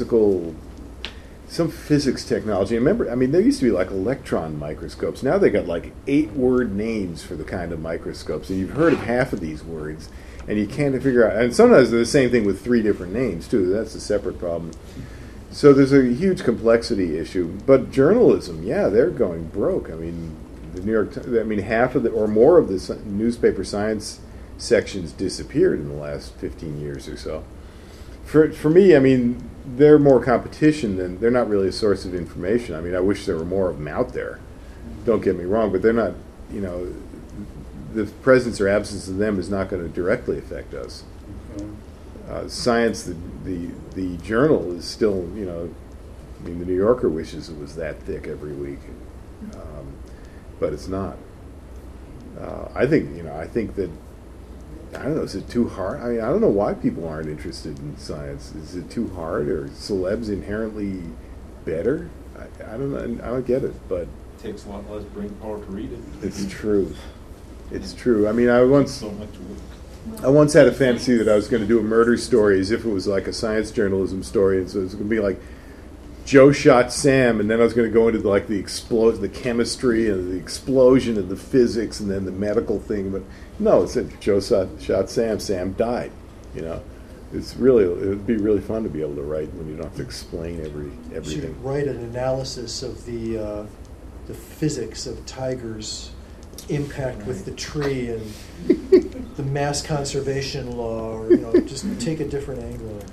physics technology. Remember, there used to be like electron microscopes. Now they got like 8-word names for the kind of microscopes, and you've heard of half of these words, and you can't figure out. And sometimes they're the same thing with 3 different names too. That's a separate problem. So there's a huge complexity issue. But journalism, they're going broke. The New York Times, half of or more of the newspaper science sections disappeared in the last 15 years or so. For me, they're more competition than they're not really a source of information. I wish there were more of them out there. Don't get me wrong, but they're not. The presence or absence of them is not going to directly affect us. Science, the journal is still, the New Yorker wishes it was that thick every week, but it's not. I think that. I don't know, is it too hard? I don't know why people aren't interested in science. Is it too hard? Or celebs inherently better? I don't know. I don't get it, but... It takes a lot less brain power to read it. It's true. It's true. I once had a fantasy that I was going to do a murder story as if it was like a science journalism story, and so it was going to be like Joe shot Sam, and then I was going to go into the chemistry and the explosion and the physics and then the medical thing. But no, it said Joe shot Sam. Sam died. It would be really fun to be able to write when you don't have to explain everything. You should write an analysis of the physics of tigers' impact with the tree and the mass conservation law, or just take a different angle on it.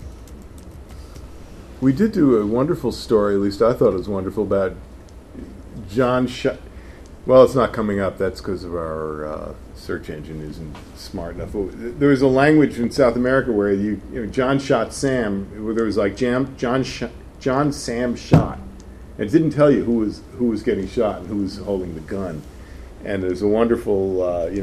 We did do a wonderful story, at least I thought it was wonderful, about John Well, it's not coming up. That's because of our search engine isn't smart enough. There was a language in South America where John shot Sam, where there was like John Sam shot. And it didn't tell you who was getting shot and who was holding the gun. And there's a wonderful,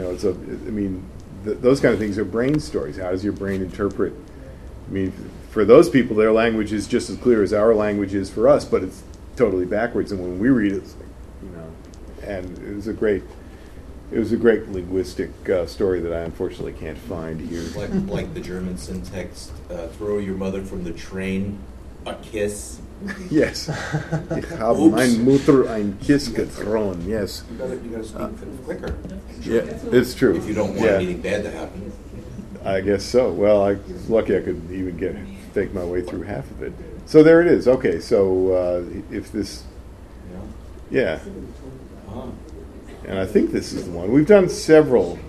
those kind of things are brain stories. How does your brain interpret? For those people, their language is just as clear as our language is for us, but it's totally backwards. And when we read it, it's like, and it was a great linguistic story that I unfortunately can't find here. Like the German syntax, throw your mother from the train, a kiss. Yes. Ich habe meine Mutter ein Kiss getragen. Yes. You gotta speak quicker. Yeah, it's true. If you don't want anything bad to happen. I guess so. Well, I was lucky I could even fake my way through half of it. So there it is. Okay, so if this... Yeah. And I think this is the one. We've done several.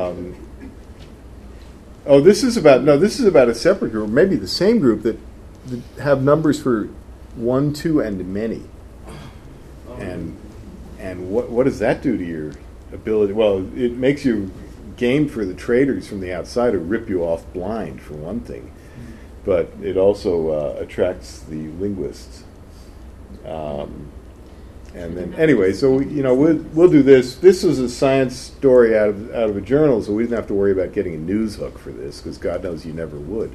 This is about a separate group, maybe the same group that have numbers for 1, 2, and many. And what does that do to your ability? Well, it makes you game for the traders from the outside who rip you off blind, for one thing. But it also attracts the linguists. And then anyway, so we'll do this. This was a science story out of a journal, so we didn't have to worry about getting a news hook for this, because God knows you never would.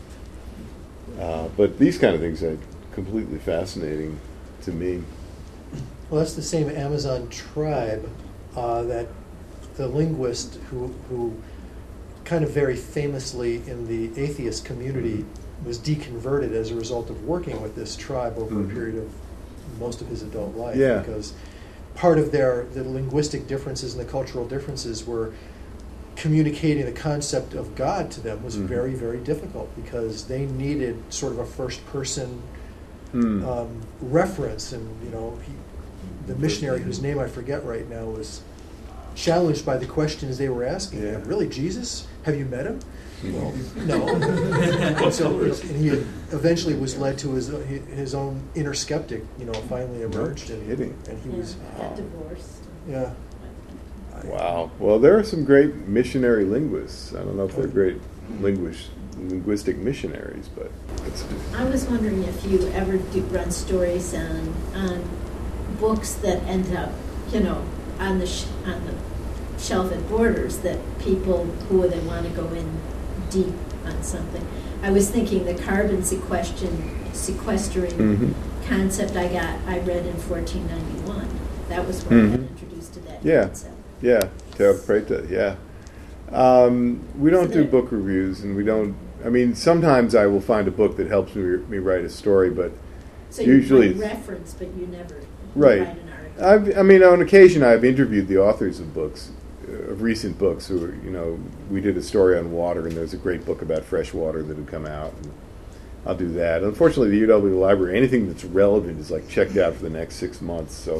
But these kind of things are completely fascinating to me. Well, that's the same Amazon tribe that the linguist who kind of very famously in the atheist community was deconverted as a result of working with this tribe over a period of most of his adult life. Yeah. Because part of the linguistic differences and the cultural differences were communicating the concept of God to them was very, very difficult because they needed sort of a first-person reference. And, the missionary, whose name I forget right now, was challenged by the questions they were asking him. Really, Jesus? Have you met him? Well, no. And he eventually was led to his own inner skeptic, finally emerged. And he was got divorced. Yeah. Wow. Well, there are some great missionary linguists. I don't know if they're great linguistic missionaries, but I was wondering if you ever do run stories on books that end up, on the shelf at Borders, that people who they want to go in deep on something. I was thinking the carbon sequestering concept I read in 1491. That was where I got introduced to that concept. Yeah, Terra Preta, yeah. We don't do book reviews, and we don't. I mean, sometimes I will find a book that helps me write a story, but so usually you reference, but you never right. write an article. On occasion, I've interviewed the authors of books, of recent books. Who, we did a story on water, and there's a great book about fresh water that had come out. And I'll do that. Unfortunately, the UW Library, anything that's relevant is like checked out for the next 6 months. So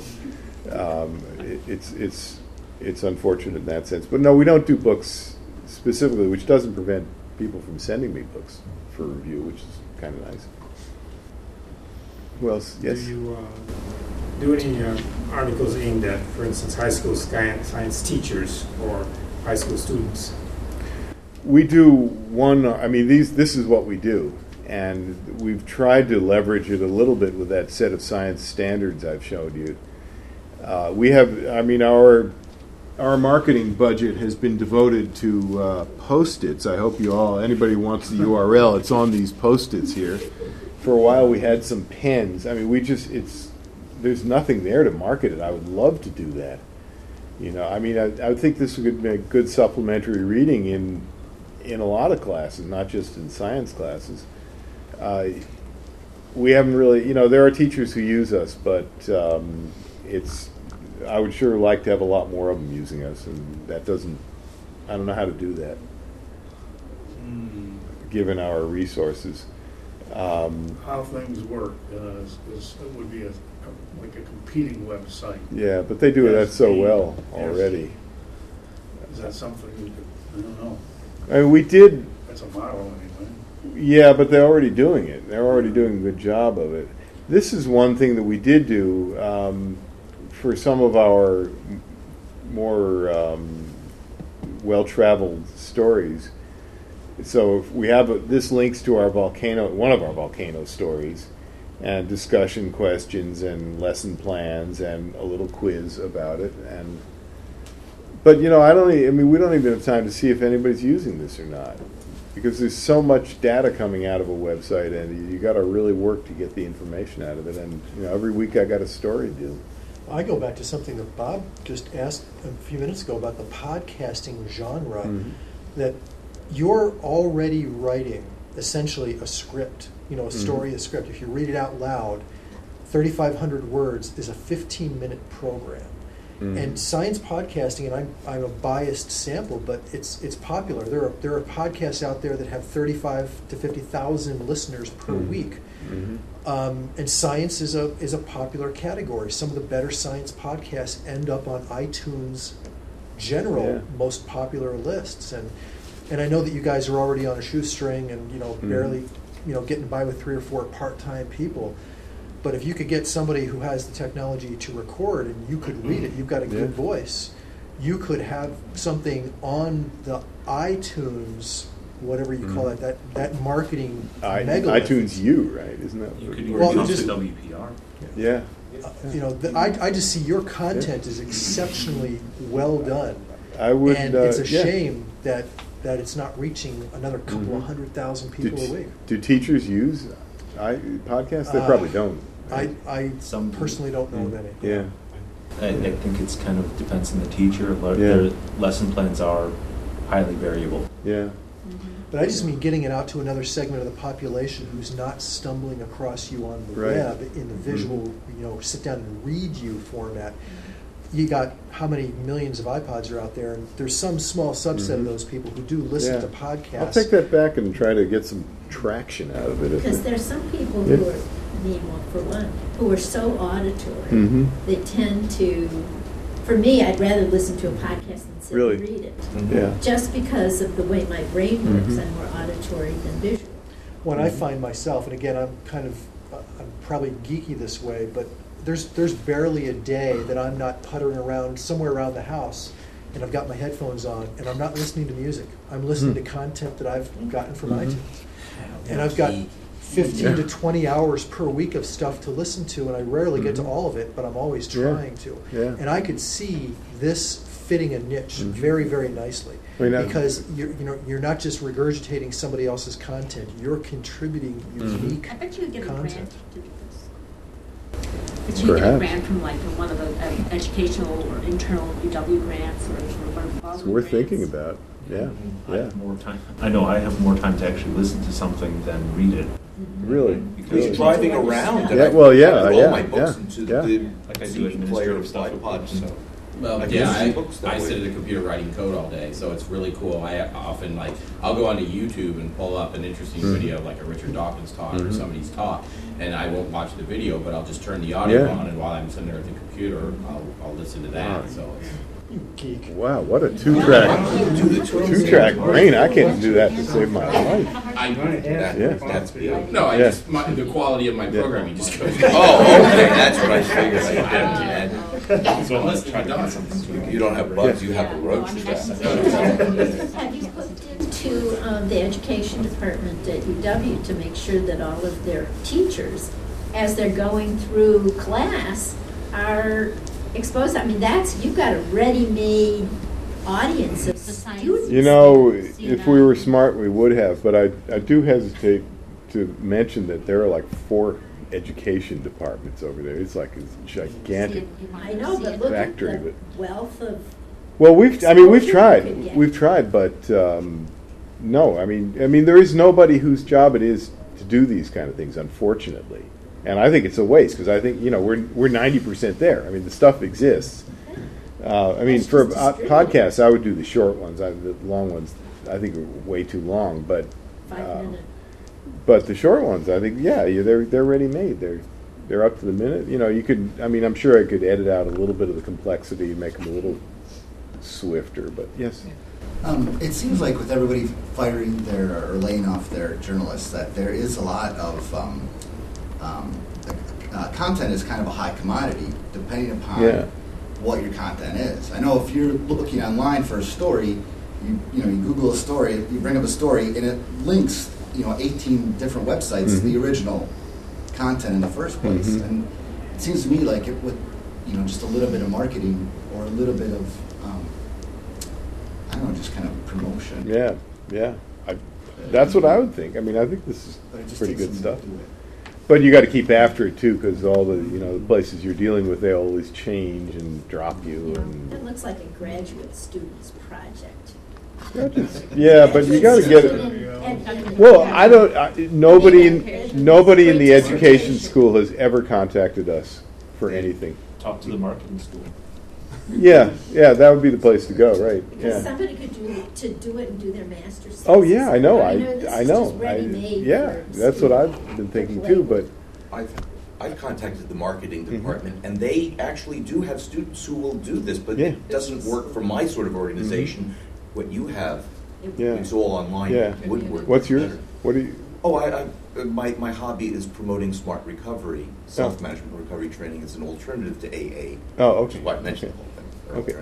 it's unfortunate in that sense. But no, we don't do books specifically, which doesn't prevent people from sending me books for review, which is kind of nice. Who else? Yes. Do you do any articles aimed at, for instance, high school science teachers or high school students? We do one. This is what we do, and we've tried to leverage it a little bit with that set of science standards I've showed you. We have. Our marketing budget has been devoted to Post-its. I hope anybody wants the URL, it's on these Post-its here. For a while we had some pens. There's nothing there to market it. I would love to do that. I would think this would be a good supplementary reading in a lot of classes, not just in science classes. We haven't really, there are teachers who use us, but I would sure like to have a lot more of them using us, and I don't know how to do that, given our resources. How things work it would be like a competing website. Yeah, but they do that so well already. Is that something you could, I don't know. We did. That's a model anyway. Yeah, but they're already doing it. They're already doing a good job of it. This is one thing that we did do for some of our more well-traveled stories. So if we have this links to one of our volcano stories, and discussion questions and lesson plans and a little quiz about it. But we don't even have time to see if anybody's using this or not, because there's so much data coming out of a website, and you got to really work to get the information out of it. And every week I got a story due. I go back to something that Bob just asked a few minutes ago about the podcasting genre, that you're already writing essentially a script, a story, a script. If you read it out loud, 3,500 words is a 15-minute program. And science podcasting, and I'm a biased sample, but it's popular. There are podcasts out there that have 35 to 50,000 listeners per week. And science is a popular category. Some of the better science podcasts end up on iTunes most popular lists. And I know that you guys are already on a shoestring and barely getting by with 3 or 4 part-time people. But if you could get somebody who has the technology to record and you could read it, you've got a good voice, you could have something on the iTunes, whatever you call it, that marketing megalith. iTunes U, right? Isn't that? You could use WPR. Yeah. I just see your content is exceptionally well done. I would, and it's a shame that it's not reaching another couple of 100,000 people a week. Do teachers use podcasts? They probably don't. I personally don't know of any. Yeah. I think it's kind of depends on the teacher. Their lesson plans are highly variable. Yeah. But I just mean getting it out to another segment of the population who's not stumbling across you on the Right. web in the visual, sit down and read you format. You got how many millions of iPods are out there, and there's some small subset of those people who do listen to podcasts. I'll take that back and try to get some traction out of it. Because there's some people who are, for one, who are so auditory, they tend to, for me, I'd rather listen to a podcast than sit Really? and read it. Yeah. Just because of the way my brain works, I'm more auditory than visual. When I find myself, and again, I'm probably geeky this way, but there's barely a day that I'm not puttering around somewhere around the house, and I've got my headphones on, and I'm not listening to music. I'm listening to content that I've gotten from iTunes, and I've got 15 to 20 hours per week of stuff to listen to, and I rarely get to all of it, but I'm always trying to. Yeah. And I could see this fitting a niche very, very nicely. I mean, Because you're not just regurgitating somebody else's content, you're contributing unique I bet you would get a grant content. to do this. But you get a Perhaps. grant from like one of the educational or internal UW grants or one of the It's worth thinking about. Yeah, I yeah. have more time. I know I have more time to actually listen to something than read it. Really? Because He's driving around. and Yeah, I well, yeah, put all yeah, my books yeah, into yeah. the Like I do CD player administrative stuff with iPod, books. so. Well, I yeah, guess I, books that I way. sit at a computer writing code all day, so it's really cool. I often I'll go onto YouTube and pull up an interesting video like a Richard Dawkins talk or somebody's talk, and I won't watch the video, but I'll just turn the audio Yeah. on, and while I'm sitting there at the computer, I'll listen to that. So it's, You geek. Wow, what a two-track brain. I can't do that to save my life. that's Yeah. no, Yeah. the quality of my programming just goes. Oh, okay, that's what I figured. So unless it's done. You don't have bugs, you have a roach trap. Have you looked into the education department at UW to make sure that all of their teachers, as they're going through class, are exposed? I mean, you've got a ready-made audience of students. If we were smart, we would have, but I do hesitate to mention that there are like 4 education departments over there. It's like a gigantic. I know, but look at factory the wealth of. Well, we've exposure you tried, could get. but no, I mean, there is nobody whose job it is to do these kind of things, unfortunately. And I think it's a waste because I think we're 90% there. I mean, the stuff exists. I mean, That's for just distributed. podcasts, I would do the short ones. The long ones, I think, are way too long. But 5-minute. but the short ones, I think, they're ready made. They're up to the minute. You could. I mean, I'm sure I could edit out a little bit of the complexity and make them a little swifter. But yes. It seems like with everybody firing or laying off their journalists, that there is a lot of content is kind of a high commodity, depending upon what your content is. I know if you're looking online for a story, you Google a story, you bring up a story, and it links 18 different websites to the original content in the first place. And it seems to me like it would, just a little bit of marketing or a little bit of I don't know, just kind of promotion. Yeah. That's what I would think. I mean, I think this But it is just pretty takes good some stuff. to do it. But you got to keep after it too, because all the the places you're dealing with, they always change and drop you. It looks like a graduate student's project. Yeah, but you got to get it. Well, I don't. Nobody in the education school has ever contacted us for anything. Talk to the marketing school. Yeah, that would be the place to go, right? Because Yeah. somebody could do it and do their master's thesis. Oh yeah, I know. This I is know. just ready-made Yeah, for that's what student. I've been thinking too. But I've contacted the marketing department, and they actually do have students who will do this, but Yeah. it doesn't work for my sort of organization. What you have, Yeah. it's all online. Yeah. It would work. What's yours? better. What do you? Oh, my hobby is promoting smart recovery, self-management recovery training. It's an alternative to AA. Oh, okay. Which is why I mentioned the whole thing. Okay.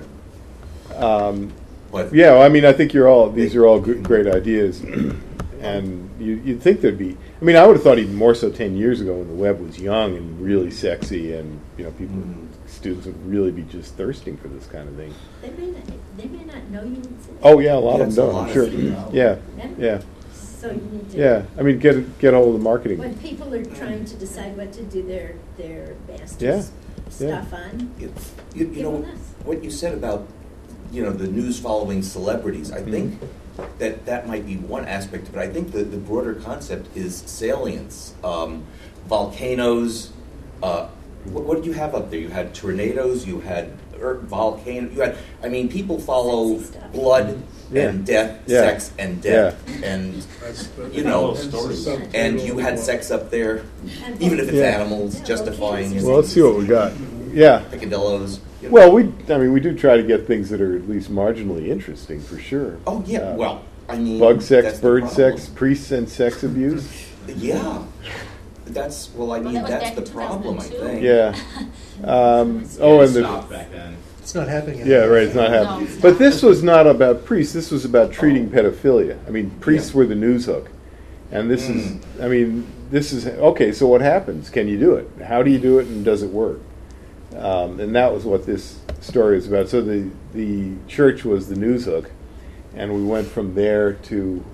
But Yeah, well, I mean, I think these are all great ideas, and you'd think there'd be. I mean, I would have thought even more so 10 years ago when the web was young and really sexy, and people, students would really be just thirsting for this kind of thing. They may not know you exist. Oh yeah, a lot Yeah, of it's them a don't. lot I'm of sure. them. Yeah. So you need to. Yeah. I mean, get hold of the marketing. When people are trying to decide what to do their master's Yeah. stuff on, it's, give you know them this. what you said about the news following celebrities. I think that might be one aspect of it. I think the broader concept is salience. Volcanoes. What did you have up there? You had tornadoes. You had volcanoes. You had. I mean, people follow blood and death, sex and death, and you know, and you had sex up there, even if it's animals, justifying. Well, let's see what we got. Yeah. Picadillos. You know. Well, we do try to get things that are at least marginally interesting, for sure. Oh yeah. Well, I mean, bug sex, bird sex, priests and sex abuse. Yeah. That's that's the problem, I think. Yeah. And stopped back then. It's not happening yeah, anymore. right. It's not happening. But this was not about priests. This was about treating pedophilia. I mean, priests were the news hook, and this is. I mean, this is okay. So what happens? Can you do it? How do you do it? And does it work? And that was what this story is about. So the church was the news hook, and we went from there to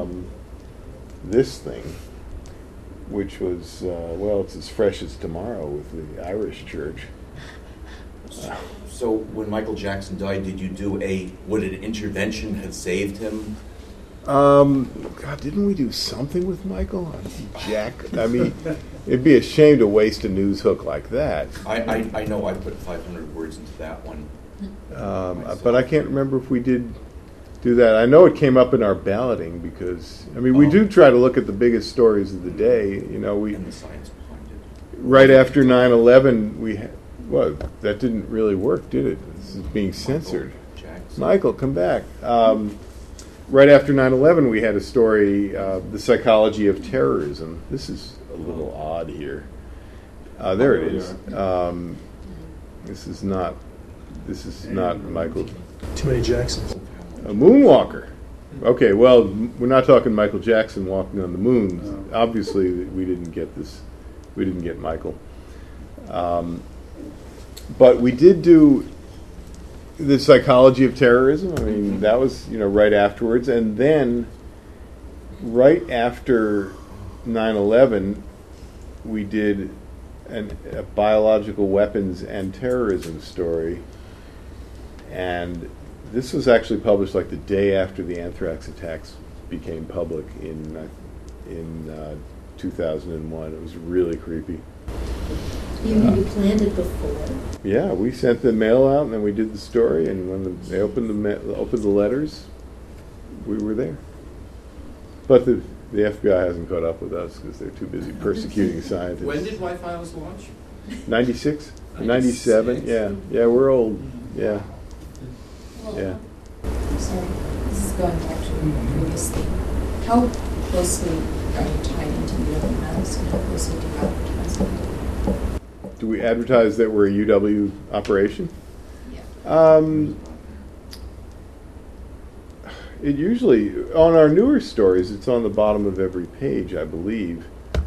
this thing, which was it's as fresh as tomorrow with the Irish church. So when Michael Jackson died, did you do would an intervention have saved him? God, didn't we do something with Michael? I mean, it'd be a shame to waste a news hook like that. I know I put 500 words into that one. But I can't remember if we did do that. I know it came up in our balloting because, we do try to look at the biggest stories of the day. You know, and the science behind it. Right after 9/11, that didn't really work, did it? This is being censored. Michael, come back. Right after 9/11, we had a story, The Psychology of Terrorism. This is a little odd here. There it is. This is not Michael. Too many Jacksons. A moonwalker. Okay, well, we're not talking Michael Jackson walking on the moon. Obviously, we didn't get this. We didn't get Michael. But we did do The Psychology of Terrorism. I mean, that was, right afterwards. And then, right after 9/11, we did a biological weapons and terrorism story. And this was actually published like the day after the anthrax attacks became public in 2001. It was really creepy. You planned it before? Yeah, we sent the mail out, and then we did the story. And when they opened the letters, we were there. But the FBI hasn't caught up with us because they're too busy persecuting scientists. When did Y-Files launch? 96, 97. Yeah, we're old. Yeah. Well, Yeah. Sorry, this is going back to the previous thing. How closely are you tied into UW Madison? How closely do you advertise it? Do we advertise that we're a UW operation? Yeah. It usually, on our newer stories, it's on the bottom of every page, I believe.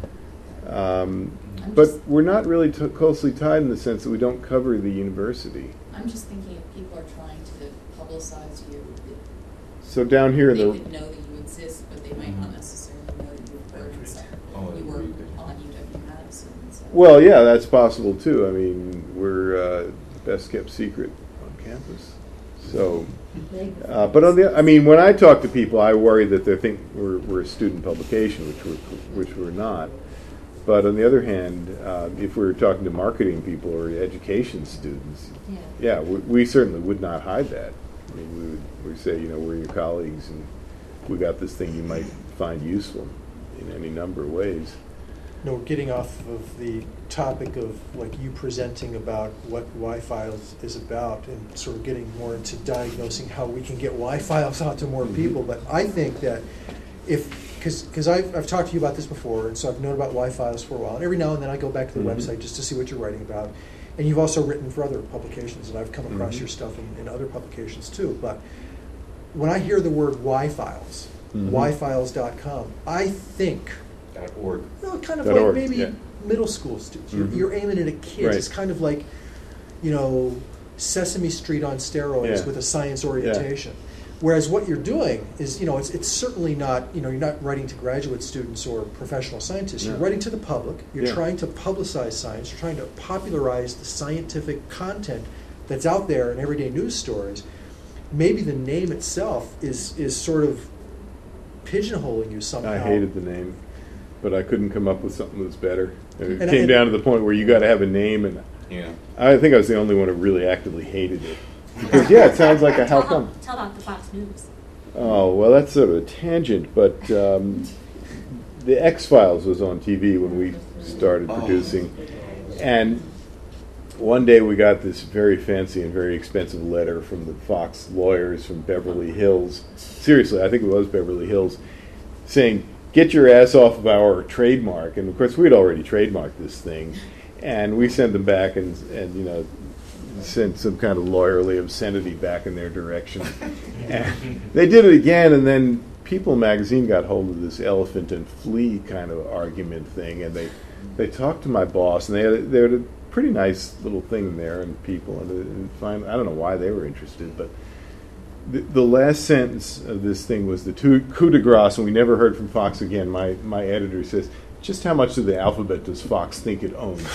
But we're not really closely tied in the sense that we don't cover the university. I'm just thinking if people are trying to publicize you, So down here in they the... would know that you exist, but they might not necessarily know that you've heard and stuff. You work on UW Madison. So. Well, yeah, that's possible too. I mean, we're best kept secret on campus. So, but when I talk to people, I worry that they think we're a student publication, which we're not. But on the other hand, if we're talking to marketing people or education students, we certainly would not hide that. I mean, we would say, we're your colleagues, and we got this thing you might find useful in any number of ways. No, getting off of the topic of you presenting about what Y-Files is about and sort of getting more into diagnosing how we can get Y-Files out to more people. But I think that because I've talked to you about this before, and so I've known about Y-Files for a while. And every now and then I go back to the website just to see what you're writing about. And you've also written for other publications, and I've come across your stuff in other publications too. But when I hear the word Y-Files, yfiles.com, I think... .org. No, kind of .org, maybe middle school students. You're aiming at a kid. Right. It's kind of like, Sesame Street on steroids with a science orientation. Yeah. Whereas what you're doing is, it's certainly not, you're not writing to graduate students or professional scientists. You're writing to the public. You're trying to publicize science. You're trying to popularize the scientific content that's out there in everyday news stories. maybe the name itself is sort of pigeonholing you somehow. I hated the name, but I couldn't come up with something that was better. It And came down to the point where you got to have a name, and Yeah. I think I was the only one who really actively hated it. Because, yeah, it sounds like a how come. Tell about the Fox News. Oh, well, that's sort of a tangent, but the X-Files was on TV when we started producing. And one day we got this very fancy and very expensive letter from the Fox lawyers from Beverly Hills. Seriously, I think it was Beverly Hills, saying, get your ass off of our trademark. And, of course, we'd already trademarked this thing. And we sent them back and you know, sent some kind of lawyerly obscenity back in their direction. And they did it again, and then People magazine got hold of this elephant and flea kind of argument thing, and they talked to my boss, and they had a pretty nice little thing there in People, and finally, I don't know why they were interested, but the last sentence of this thing was the coup de grace, and we never heard from Fox again. My editor says, just how much of the alphabet does Fox think it owns?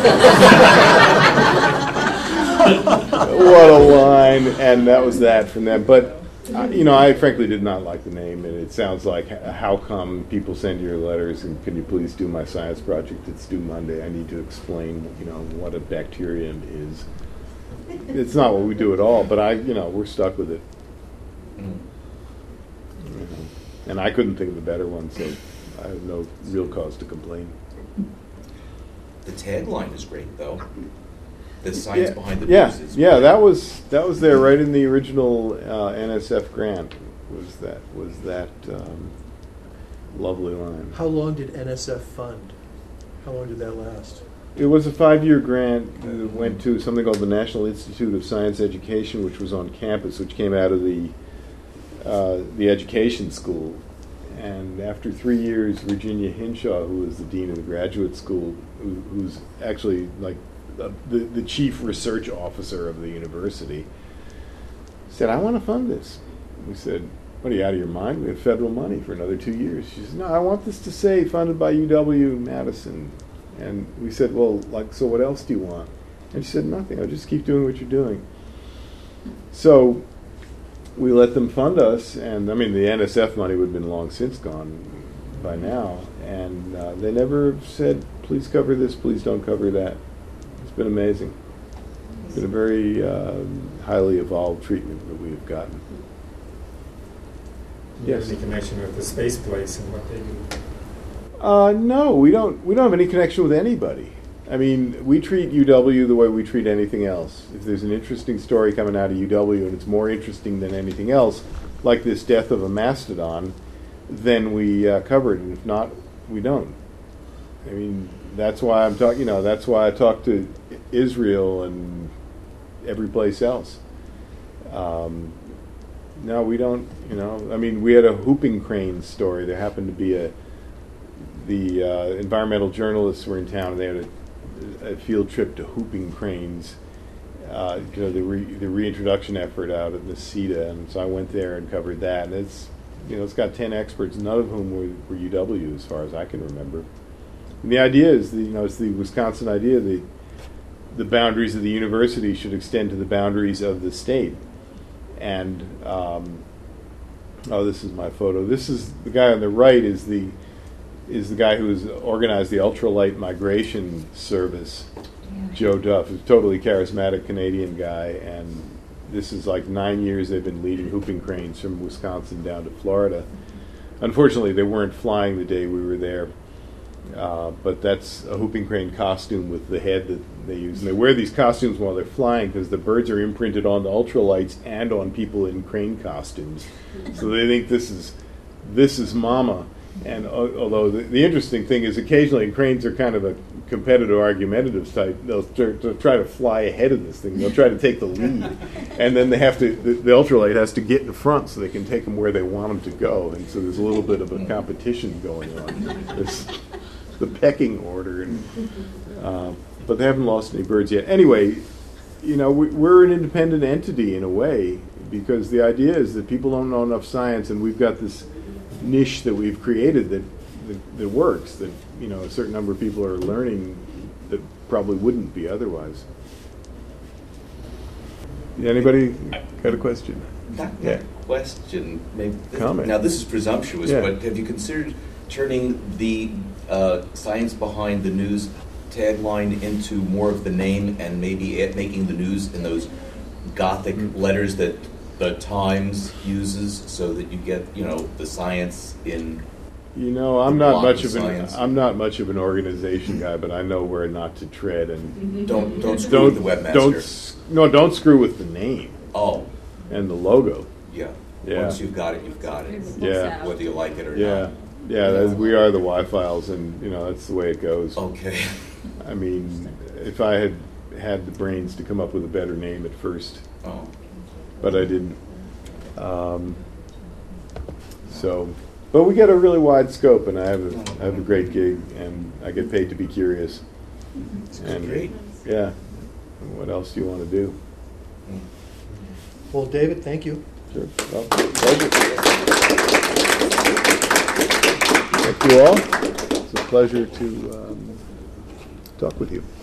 What a line, and that was that from them. But, you know, I frankly did not like the name, and it sounds like, how come people send your letters, and can you please do my science project? It's due Monday. I need to explain, you know, what a bacterium is. It's not what we do at all, but we're stuck with it. And I couldn't think of a better one, so I have no real cause to complain. The tagline is great, though. The science behind the news is yeah, great. that was there right in the original NSF grant. Was that lovely line? How long did NSF fund? How long did that last? It was a 5-year grant that went to something called the National Institute of Science Education, which was on campus, which came out of the education school. And after 3 years, Virginia Hinshaw, who was the dean of the graduate school, who's actually like the chief research officer of the university, said, I want to fund this. We said, what, are you out of your mind? We have federal money for another 2 years. She said, no, I want this to say funded by UW-Madison. And we said, well, so what else do you want? And she said, nothing. I'll just keep doing what you're doing. So we let them fund us, and I mean, the NSF money would have been long since gone by now, and they never said, please cover this, please don't cover that. It's been amazing. It's been a very highly evolved treatment that we have gotten. Yes. Any connection with the space place and what they do? No, we don't have any connection with anybody. I mean, we treat UW the way we treat anything else. If there's an interesting story coming out of UW and it's more interesting than anything else, like this death of a mastodon, then we cover it, and if not, we don't. I mean, that's why I'm talking. That's why I talk to Israel and every place else. No, we don't. I mean, we had a whooping crane story. There happened to be the environmental journalists were in town, and they had a field trip to whooping cranes. The reintroduction effort out at Necedah, and so I went there and covered that. And it's got 10 experts, none of whom were UW as far as I can remember. And the idea is, it's the Wisconsin idea that the boundaries of the university should extend to the boundaries of the state. And this is my photo. This is the guy on the right is the guy who has organized the ultralight migration service, Joe Duff, who's a totally charismatic Canadian guy, and this is like 9 years they've been leading whooping cranes from Wisconsin down to Florida. Unfortunately, they weren't flying the day we were there, but that's a whooping crane costume with the head that they use. And they wear these costumes while they're flying because the birds are imprinted on the ultralights and on people in crane costumes. So they think this is mama. And although the interesting thing is occasionally cranes are kind of a competitive, argumentative type, they'll try to fly ahead of this thing. They'll try to take the lead. And then they have to, the ultralight has to get in front so they can take them where they want them to go. And so there's a little bit of a competition going on. There's the pecking order. But they haven't lost any birds yet. Anyway, we're an independent entity in a way, because the idea is that people don't know enough science, and we've got this niche that we've created that works, that a certain number of people are learning that probably wouldn't be otherwise. Anybody got a question? Not Yeah. question. Maybe Comment. Now this is presumptuous, Yeah. but have you considered turning the science behind the news tagline into more of the name, and maybe making the news in those Gothic letters that the Times uses, so that you get the science in? You know, I'm The not block much of of science. I'm not much of an organization guy, but I know where not to tread, and Don't screw with the webmaster. don't screw with the name Oh, and the logo. yeah. Yeah. Once you've got it, you've got it. Yeah. Whether you like it or Yeah, not. we are the Y-Files, and that's the way it goes. Okay. I mean, if I had the brains to come up with a better name at first, Oh. but I didn't. But we get a really wide scope, and I have a great gig, and I get paid to be curious. And great. Yeah. What else do you want to do? Well, David, thank you. Sure. Well, pleasure. Thank you all. It's a pleasure to talk with you.